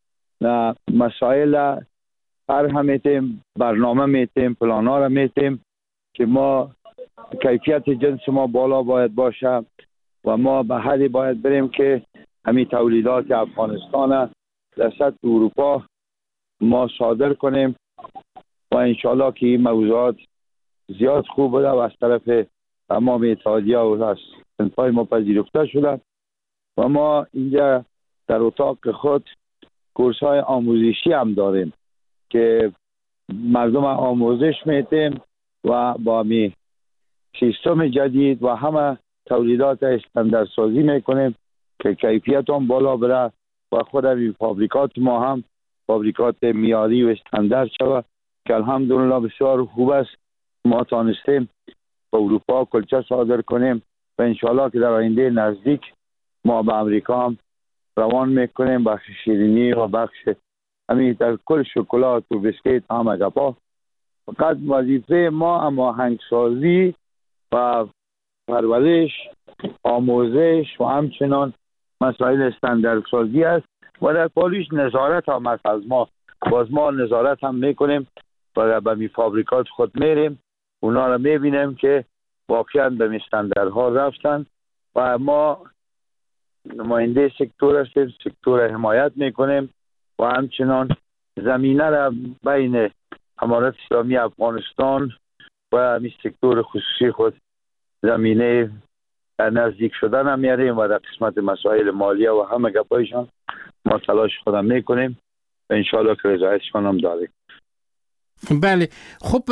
مسائل طرح میتیم، برنامه میتیم، پلانا را میتیم که ما کیفیت جنس ما بالا باید باشه و ما به حدی باید بریم که همین تولیدات افغانستان در سطح اروپا ما صادر کنیم و انشالله که این موضوعات زیاد خوب بوده و از طرف تمام اتحادیه و از انفای ما پذیرفته شده. و ما اینجا در اتاق خود کورس های آموزشی هم داریم که مردم آموزش میتیم و با می سیستم جدید و همه تولیدات استانداردسازی میکنیم که کیفیت هم بالا بره و خود این فابریکات ما هم فابریکات معیاری و استاندارد شود که الحمدلله بسیار خوب است. ما تانستیم به اروپا کلچه صادر کنیم و انشالله که در آینده نزدیک ما به امریکا هم روان میکنیم، بخش شیرینی و بخش همین در کل شکلات و بسکیت همه گپا. فقط وظیفه ما اما هنگسازی و پرورش، آموزش و همچنان مسائل استانداردسازی است و در پالیش نظارت هم است. از ما باز ما نظارت هم میکنیم و به می فابریکات خود میریم، اونا رو میبینیم که واقعا به می استانداردها رفتن و ما نماینده سکتور هستیم، سکتور حمایت میکنیم و همچنان زمینه را بین امارت اسلامی افغانستان و همین سکتور خصوصی خود زمینه نزدیک شدن هم میاریم و در قسمت مسائل مالیه و همه گپایشان ما تلاش خودم میکنیم و انشاءالله که رضایتشان هم داریم. بله. خب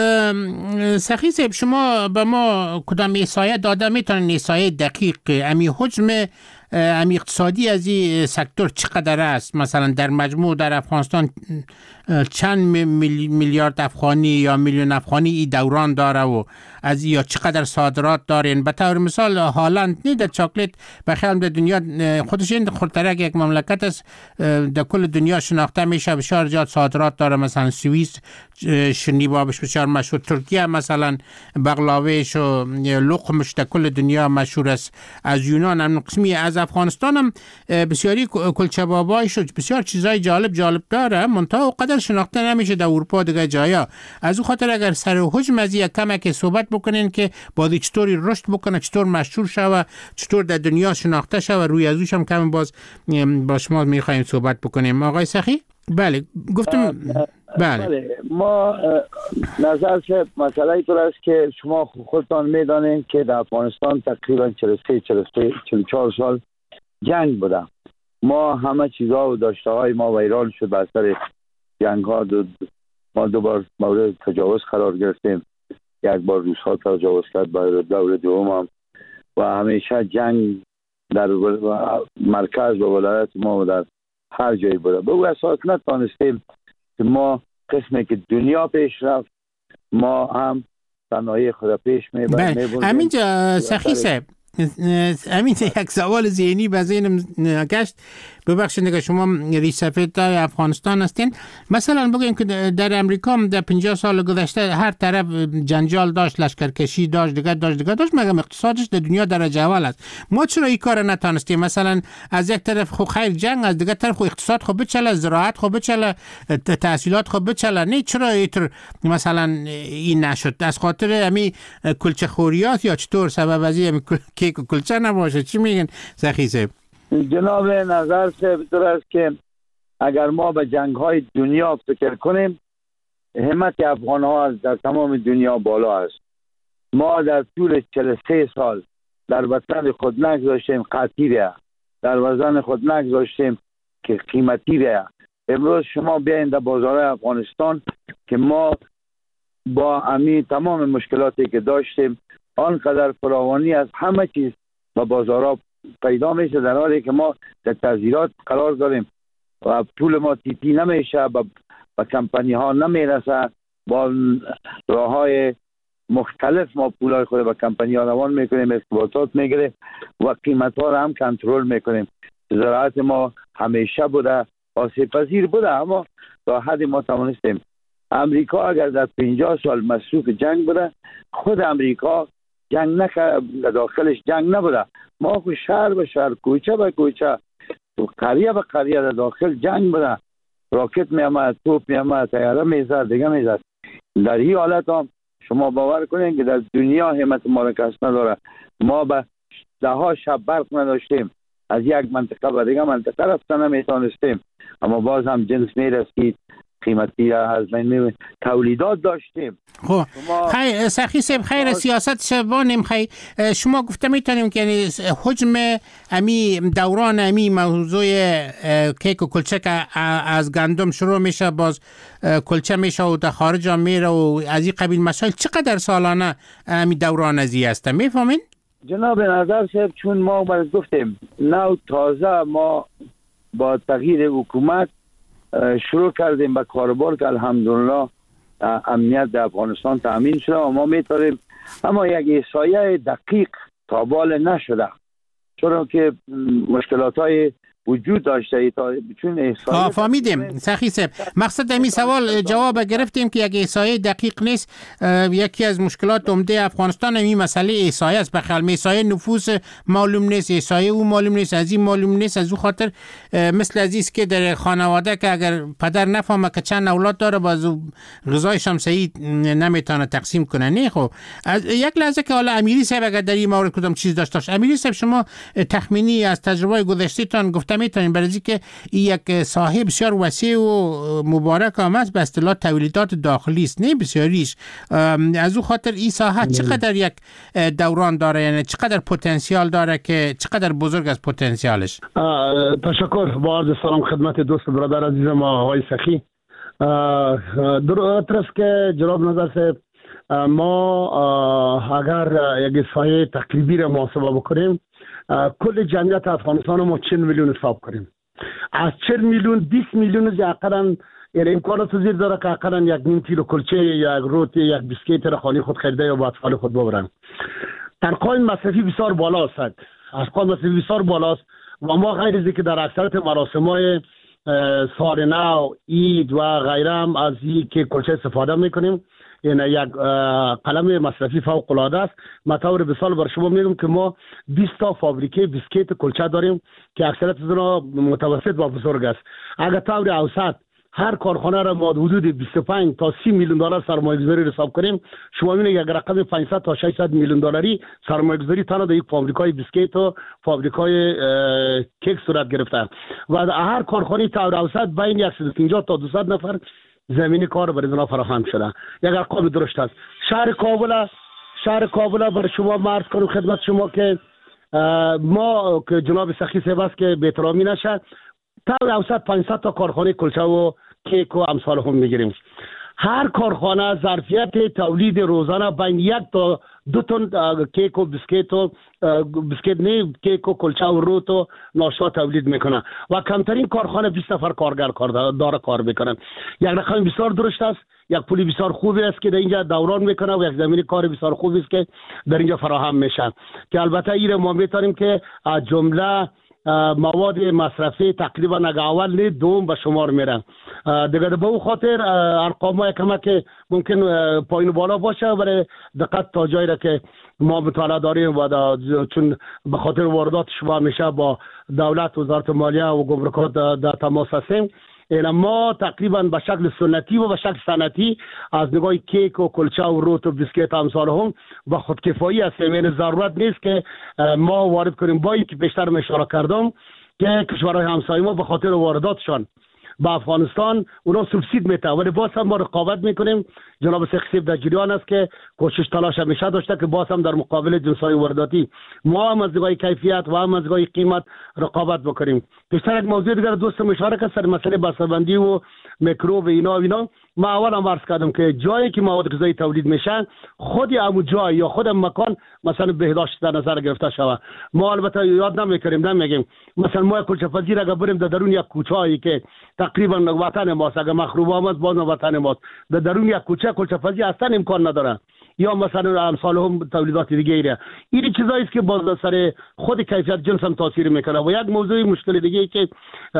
سخی صاحب، شما به ما کدام احصایه داده میتونن احصایه دقیق امی حجم امی اقتصادی از این سکتور چقدر است؟ مثلا در مجموع در افغانستان چند میلیارد افغانی یا میلیون افغانی ای دوران داره و از یا چقدر صادرات دارین؟ به طور مثال هالند نه در چاکلیت بخیال در دنیا خودش این خودترک یک مملکت است، در کل دنیا شناخته میشه، بسیار زیاد صادرات داره. مثلا سوئیس شنیبابش بسیار مشهور، ترکیه مثلا بغلاوهش و لقمش در کل دنیا مشهور است، از یونان هم قسمی، از افغانستان هم بسیاری کلچه بابایش و بسیار چیزای جالب جالب داره، منتها قدر شناخته نمیشه در اروپا دیگه جایا. از اون خاطر اگر سر و حجم از یک کمک صحبت بکنین که باید چطوری رشد بکنه، چطور مشهور شوه، چطور در دنیا شناخته شوه، روی ازوش هم کم باز با شما میخوایم صحبت بکنیم. آقای سخی؟ بله گفتم. بله. بله ما نظر که مسئله اینطور است که شما خودتان میدانید که در افغانستان تقریبا چهل و سه چهل و چهار سال جنگ بوده. ما همه چیزها و داشته های ما ویران شد به اثر جنگ ها. دو ما دو بار مورد تجاوز قرار گرفتیم، یک بار روس ها تجاوز کرد برای دور دوم هم و همیشه جنگ در مرکز و ولایت ما و در هر جایی بوده. به او اساس نتانستیم که ما قسمی که دنیا پیش رفت ما هم صنایع خود پیش میبریم. همینجا سخی صاحب، همین یک سوال ذهنی به ذهنم گشت، ببخشید که شما رئیس سفارت افغانستان هستین. مثلا بگیم که در امریکا در پنجاه سال گذشته هر طرف جنجال داشت، لشکرکشی داشت، دیگه داشت دیگه داشت، مگه اقتصادش در دنیا درجه اول است. ما چرا این کار نتونستیم؟ مثلا از یک طرف خو خیر جنگ، از دیگه طرف خو اقتصاد خو بچله، زراعت خو بچله، تحصیلات خو بچله، نه چرا اینطور مثلا این نشد؟ از خاطر همین کلچه خوریات یا چطور سبب از این کیک و کلچه نباشه؟ چی میگن سخی صاحب؟ جناب نظر صاحب طور است که اگر ما به جنگ های دنیا فکر کنیم، همت افغان ها در تمام دنیا بالا است. ما در طول چهل و سه سال در وطن خود نگذاشتیم قطعی بیا، در وطن خود نگذاشتیم که قیمتی بیا. امروز شما بیاین در بازار افغانستان که ما با امی تمام مشکلاتی که داشتیم آنقدر فراوانی از همه چیز و بازارها پیدا میشه، در حالی که ما در تذیرات قرار داریم و طول ما تیتی نمیشه، و کمپانی ها نمیرسه. با راه های مختلف ما پولای خود با کمپانی ها روان میکنیم، ارتباطات میگیریم و قیمت ها را هم کنترل میکنیم. زراعت ما همیشه بوده، آسیب پذیر بوده، اما تا حدی ما توانستیم. امریکا اگر در پنجاه سال مصروف جنگ بوده، خود امریکا جنگ نکرد، داخلش جنگ نبوده. ما خود شهر به شهر، کوچه به کوچه، قریه به قریه در داخل جنگ بوده. راکت می آمد، توپ می آمد، تیاره می زد، دیگه می زد. در این حالت هم شما باور کنید که در دنیا همت ما را کس نداره. ما به ده ها شب برق نداشتیم، از یک منطقه به دیگه منطقه رفتن نمیتونستیم، اما باز هم جنس میرسید، قیمتی از بین می تولیدات داشتیم. خب خیر سخی صاحب، خیر سیاست شبانیم. خیر شما گفته میتونیم که حجم امی دوران امی موضوع کیک و کلچه که از گندم شروع میشه، باز کلچه میشه و در خارج هم میره و از این قبیل مسائل، چقدر سالانه امی دوران ازی هسته میفهمین؟ جناب نظر صاحب، چون ما باز گفتیم نو تازه ما با تغییر حکومت شروع کردیم به کاربار که الحمدلله امنیت در افغانستان تامین شده و ما میتونیم، اما یک احصایه دقیق تا بال نشده، چون که مشکلات های وجود داشته. چون احصایه فهمیدیم سخی صاحب، مقصد امی سوال جواب گرفتیم که یک احصایه دقیق نیست. یکی از مشکلات عمده افغانستان این مسئله احصایه است. بخل احصایه نفوس معلوم نیست، احصایه او معلوم نیست، از این معلوم نیست. از او خاطر مثل عزیز که در خانواده که اگر پدر نفهمه که چند اولاد داره، باز غذایش هم صحیح نمیتونه تقسیم کنه. نه خب یک لحظه که حالا امیری صاحب اگر در این مورد کدام چیز داشت داشت امیری صاحب، شما تخمینی از تجربه گذشته تان گفته میتونین برای که یک صاحب بسیار وسیع و مبارک آمد به اصطلاح تولیدات داخلی است، نه بسیاریش. از او خاطر این ساحت چقدر یک دوران داره، یعنی چقدر پتانسیل داره، که چقدر بزرگ از پتانسیلش؟ تشکر. با عرض سلام خدمت دوست برادر عزیز ما آقای سخی. درست که جناب نظر صاحب، ما اگر یک احصایه تقریبی را محاسبه بکنیم، کل جمعیت افغانستان ما چهل میلیون حساب کنیم. از چهل میلیون بیست میلیون از اقلا یعنی امکانات زیر داره که اقلا یک نیم کیلو کلچه، یک روتی، یک بیسکیت را خانه خود خریده یا با اطفال خود ببرن. ارقام مصرفی بسیار بالا است، ارقام مصرفی بسیار بالاست و ما غیر از اینکه در اکثریت مراسم‌های سال نو، عید و غیره هم از این که کلچه استفاده میکنیم. این یک قلم مصرفی فوق العاده است. مطور به سال بر شما میگم که ما بیست تا فابریکه بیسکیت کلچه داریم که اکثریت از اونها متوسط و بزرگ است. اگر طور اوسط هر کارخانه را ما حدود بیست و پنج تا سی میلیون دلار سرمایه گذاری حساب کنیم، شما میبینید یک رقم پانصد تا ششصد میلیون دلاری سرمایه گذاری تنها در یک فابریکای بیسکیت و فابریکای کیک صورت گرفته و هر کارخانه طور اوسط بین صد و پنجاه تا دویست نفر زمین کار برای اینا فراهم شده. یک ارقام درست است. شهر کابل شهر کابل برای شما مرز کنم خدمت شما که ما که جناب سخی صاحب است که به احترامی نشه، طور اوسط پانصد تا کارخانه کلچه و کیک و امثال هم میگیریم. هر کارخانه ظرفیت تولید روزانه بین یک تا دو تن کیک و بیسکیت و بیسکیت نه کیک و کلچه و روت و ناشتا تولید میکنه و کمترین کارخانه بیست نفر کارگر کار داره کار میکنن. یک رقم بسیار درست است، یک پولی بسیار خوبی است که در اینجا دوران میکنه و یک زمین کار بسیار خوبی است که در اینجا فراهم میشه که البته این ما میتونیم که از جمله مواد مصرفی تقریبا نگه اول نه دوم به شمار میرن. دیگه به اون خاطر ارقام های کمک که ممکن پایین و بالا باشه، برای دقت تا جایی را که ما مطالعه داریم و چون به خاطر واردات شما میشه با دولت، وزارت مالیه و گمرکات در تماس هستیم. این ما تقریبا به شکل سنتی و به شکل صنعتی از نگاه کیک و کلچه و روت و بیسکیت امثال هم و خودکفایی هستیم. این ضرورت نیست که ما وارد کنیم. با اینکه بیشتر اشاره کردم که کشورهای همسایه ما به خاطر وارداتشان با افغانستان اونا سوبسید میته، ولی باز هم ما رقابت میکنیم. جناب سخی در جریان است که کوشش تلاش همیشه داشته که باز هم در مقابل جنس‌های وارداتی ما هم از نگاه کیفیت و هم از نگاه قیمت رقابت بکنیم. بیشتر یک موضوع دیگر دوستم اشاره کرد سر مسئله بسته‌بندی و میکروب اینا اینا. ما اولم عرض کردم که جایی که مواد غذایی تولید میشن خود همون جای یا خود مکان مثلا بهداشت در نظر گرفته شود. ما البته یاد نمیکنیم نمیگیم مثلا ما کلچه پذیر اگر بریم در درون یک کوچه‌ای که تقریبا وطن ماست، اگر مخروب آمد باز وطن ماست، در درون یک کوچه کلچه پذیر اصلا امکان نداره، یا مثلا امثال هم تولیدات دیگه ایره. این چیزایی است که باز سر خود کیفیت جنس هم تاثیر میکنه. و یک موضوع مشکل دیگه ای که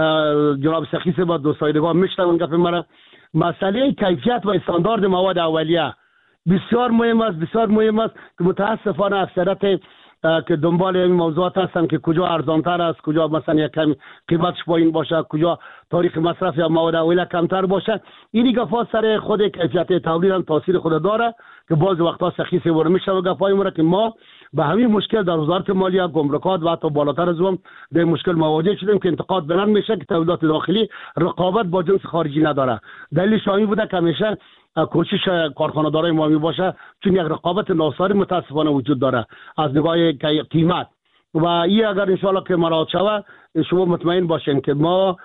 جناب سخی با دوستایدگان میشنون گپ مرا، مسئله کیفیت و استاندارد مواد اولیه بسیار مهم است، بسیار مهم است که متاسفانه اکثریت که دنبال این موضوعات هستن که کجا ارزانتر است، کجا مثلا یک کم قیمتش پایین باشه، کجا تاریخ مصرف یا مواد اولیه کمتر باشه. این گپا سر خود کیفیت تولید هم تاثیر خود داره که بعضی وقتا سخی سوار میشه و گپای ما که ما به همین مشکل در وزارت مالیه، گمرکات و حتی بالاتر از اون به مشکل مواجه شدیم که انتقاد بلند میشه که تولیدات داخلی رقابت با جنس خارجی نداره. دلیل شامی بوده که همیشه کوشش کارخانه دارای ما می باشه، چون یک رقابت ناسالم متاسفانه وجود داره از نگاه قیمت. و این اگر انشاءالله که مراعات شود شما مطمئن باشین که ما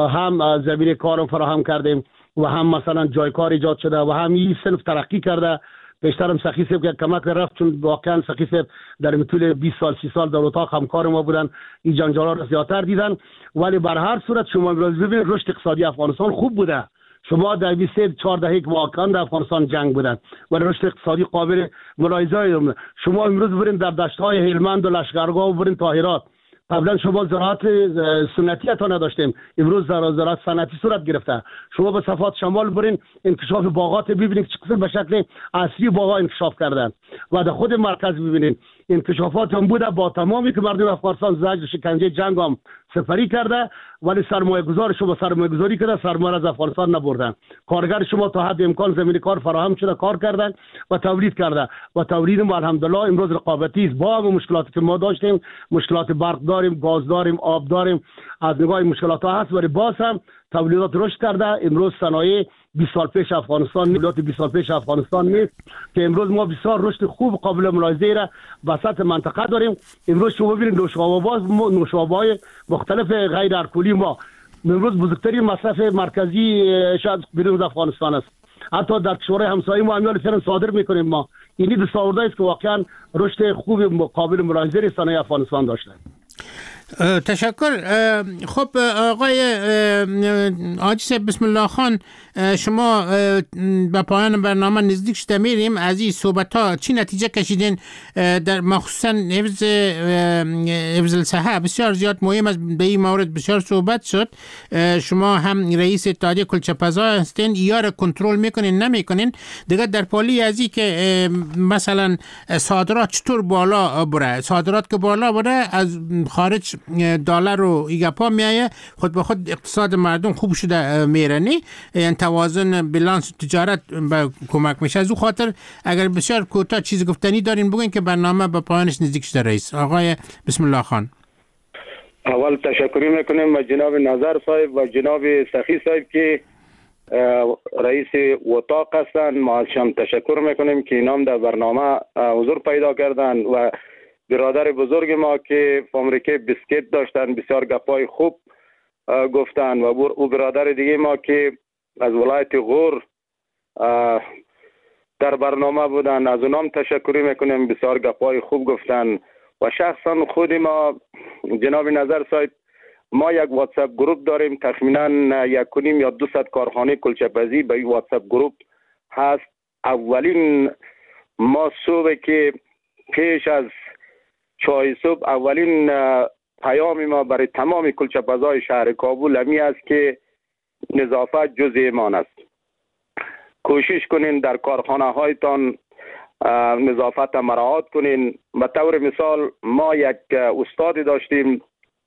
هم زمینه کارم فراهم کردیم و هم مثلا جای کار ایجاد شده و هم این صنف ترقی کرده. بیشترم سخی صاحب که کمک رفت، چون واقعا سخی صاحب در طول بیست سال سی سال در اتاق همکار ما بودن، این جنجالا رو زیادتر دیدن. ولی بر هر صورت شما امروز ببینید رشد اقتصادی افغانستان خوب بوده. شما در بیست چهار دهه که واقعا در افغانستان جنگ بودن ولی رشد اقتصادی قابل ملاحظه. شما امروز برین در دشت‌های هلمند و لشکرگاه و برین طاهرات، قبلا شما زراعت سنتی تا نداشتیم، امروز زراعت صنعتی صورت گرفته. شما به صفات شمال برین انکشاف باغات ببینید چقدر به شکل اصلی باغا انکشاف کردن و در خود مرکز ببینید انکشافات هم بوده با تمامی که مردم افغانستان زجر شکنجه جنگ هم سپری کرده، ولی سرمایه گذار شما سرمایه گذاری کرده، سرمایه از افغانستان نبردن. کارگر شما تا حد امکان زمین کار فراهم شده، کار کردن و تولید کرده و تولید ما الحمدلله امروز رقابتی است. با هم مشکلاتی که ما داشتیم، مشکلات برق داریم، گاز داریم، آب داریم، از نگاه مشکلات ها هست، ولی باز هم تولیدات رشد کرده. امروز صنایع بیست سال پیش افغانستان نیست، بیست سال پیش افغانستان نیست که امروز ما بسیار رشد خوب قابل ملاحظه را وسط منطقه داریم. امروز شما ببینید نوشابه باز نوشابه‌های مختلف غیر الکلی ما امروز بزرگترین مصرف مرکزی شاید بیرون از افغانستان است. حتی در کشورهای همسایه ما امیال فعلا صادر میکنیم. ما اینی دستاورده است که واقعا رشد خوب قابل ملاحظه صنایع افغانستان داشته. تشکر. خب آقای حاجی صاحب بسم الله خان، شما به پایان برنامه نزدیک شده میریم. از این صحبت ها چی نتیجه کشیدین؟ در مخصوصا حفظ حفظ الصحه بسیار زیاد مهم است، به این مورد بسیار صحبت شد. شما هم رئیس اتحادیه کلچه پزا هستین، یا را کنترل میکنین نمیکنین دیگه؟ در پالی ازی که مثلا صادرات چطور بالا بره، صادرات که بالا بره از خارج دلار رو ایگپا میایه، خود به خود اقتصاد مردم خوب شده میرنی، یعنی توازن بالانس تجارت به کمک میشه. از او خاطر اگر بسیار کوتاه چیز گفتنی دارین بگین که برنامه به پایانش نزدیک شده. رئیس آقای بسم الله خان. اول تشکر میکنیم از جناب نظر صاحب و جناب سخی صاحب که رئیس اتاق هستند. ما ازشان تشکر میکنیم که اینام در برنامه حضور پیدا کردن و برادر بزرگ ما که فابریکه بسکیت داشتن بسیار گپای خوب گفتن و او برادر دیگه ما که از ولایت غور در برنامه بودن، از اونام تشکر میکنیم، بسیار گپای خوب گفتن. و شخصا خود ما جناب نظر صاحب ما یک واتساپ گروپ داریم، تقریبا یک کنیم یا دو صد کارخانه کلچه پزی به این واتساپ گروپ هست. اولین ما صبح که پیش از چای صبح اولین پیام ما برای تمام کلچه پزای شهر کابل همی است که نظافت جزء ایمان است. کوشش کنین در کارخانه هایتان نظافت مراعات کنین. به طور مثال ما یک استاد داشتیم،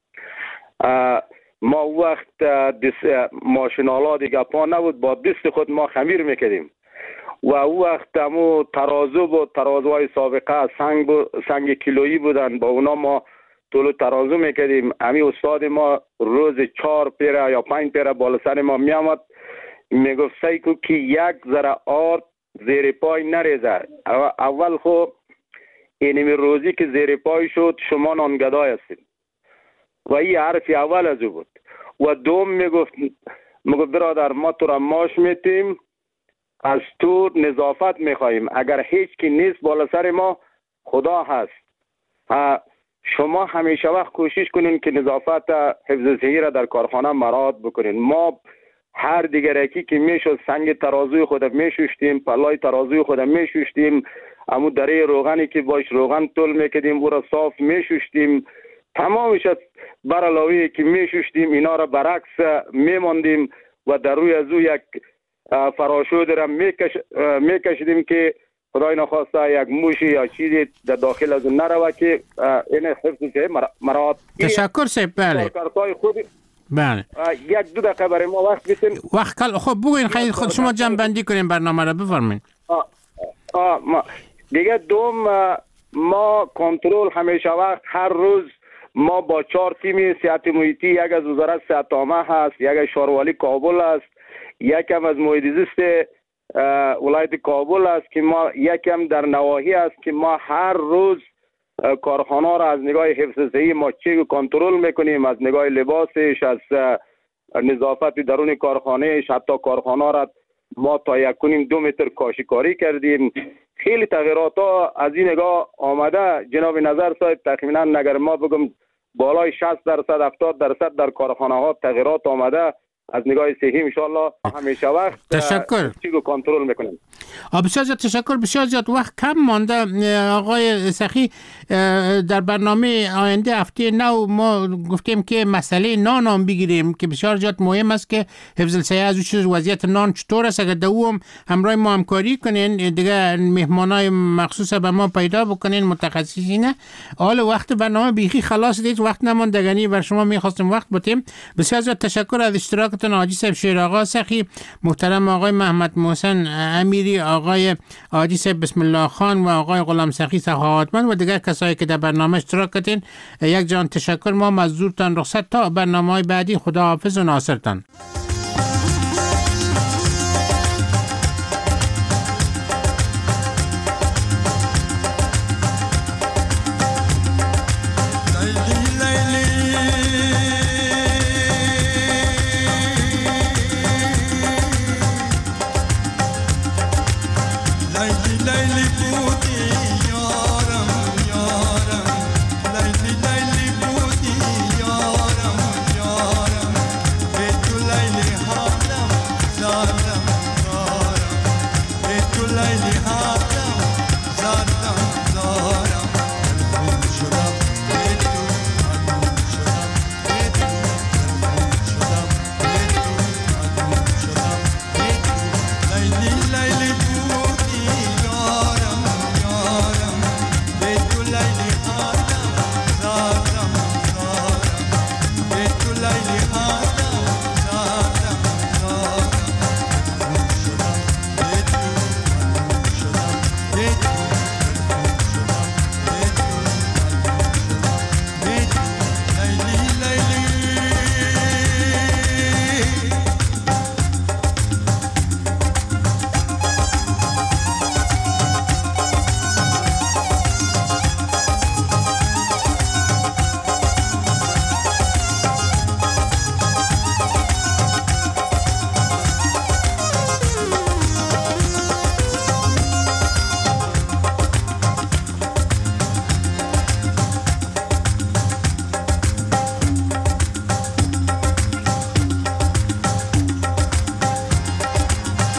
ما وقت ماشینالا دیگه پا نبود، با دست خود ما خمیر میکردیم و او وقت همو ترازو بود، ترازوهای سابقه سنگ بود، سنگ کیلویی بودن، با اونا ما طول ترازو میکردیم. امی استاد ما روز چهار پیره یا پنج پیره بالا سر ما میامد، میگفت سیکو که یک ذره آرد زیر پای نریزه. اول خب اینمی روزی که زیر پای شد شما نانگدای هستید و این حرفی اول از او بود. و دوم میگفت میگه برادر ما تو را ماش میتیم، از تو نظافت میخواییم. اگر هیچ کی نیست بالا سر ما خدا هست. شما همیشه وقت کوشش کنین که نظافت حفظ صحی را در کارخانه مراعات بکنین. ما هر دیگرکی که میشد سنگ ترازوی خود میشوشتیم، پلای ترازوی خود میشوشتیم، امو دره روغنی که باش روغن تول میکردیم او را صاف میشوشتیم، تمامش بر علاوه که میشوشتیم اینا را برعکس میماندیم و در روی از او یک فراشود را میکش میکشیدیم که خدای نخواسته یک موشی یا چیزی در داخل از اون نروه که این حفظ صحی مراعات. تشکر سیب. بله بله یک دو دقیقه برای ما وقت بیتیم. وقت کل خب بگوین خیلی خود شما جمع بندی کنیم برنامه را بفرمایید. دیگه دوم ما کنترل همیشه وقت هر روز ما با چهار تیم صحت محیطی، یک از وزارت صحت عامه هست، یک از شاروالی کابل است، یکم از محیط زیست ولایت کابل است که ما یکم در نواحی است که ما هر روز کارخانه را از نگاه حفظ صحی ما چه کنترل میکنیم، از نگاه لباسش، از نظافت درون کارخانهش، حتی کارخانه را ما تا یک کنیم دو متر کاشیکاری کردیم. خیلی تغییرات ها از این نگاه آمده جناب نظر صاحب. تقریبا اگر ما بگم بالای شصت درصد هفتاد درصد در کارخانه ها تغییرات آمده از نگاه صحی. ان شاء الله همیشه وقت تشکر چیزو کنترل میکنیم. بسیار زیاد تشکر. بسیار زیاد وقت کم مانده. آقای سخی در برنامه آینده هفته نو ما گفتیم که مسئله نان هم بگیریم که بسیار زیاد مهم است که حفظ الصحه از چیز وضعیت نان چطور است. اگر دوم همراه ما همکاری کنین دیگه مهمانای مخصوص به ما پیدا بکنین متخصصین. حال وقت برنامه بیخی خلاص دید، وقت نماندگانی بر شما میخواستیم وقت بتیم. بسیار زیاد تشکر از اشتراکتون حاجی صاحب شیر آقا سخی، محترم آقای محمد محسن امیری، آقای حاجی صاحب بسم الله خان و آقای غلام سخی سخاوتمند و دیگر کسایی که در برنامه اشتراک کردین. یک جان تشکر. ما مزدورتان رخصت تا برنامه‌های بعدی. خدا حافظ و ناصرتان.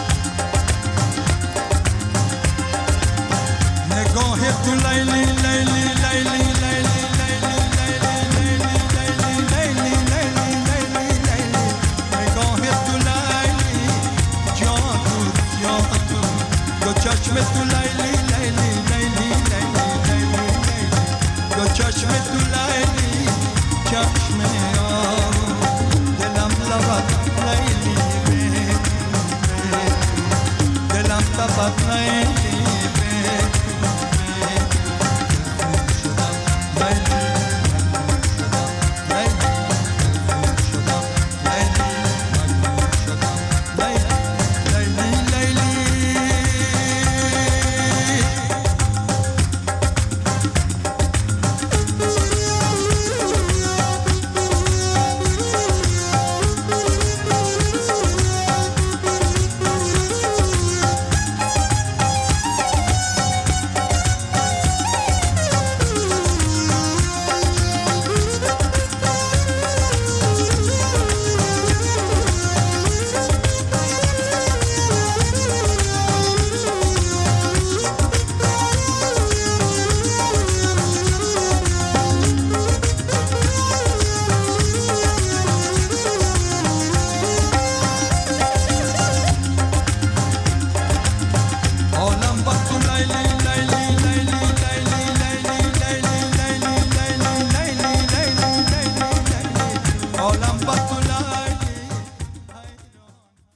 Laili, Laili.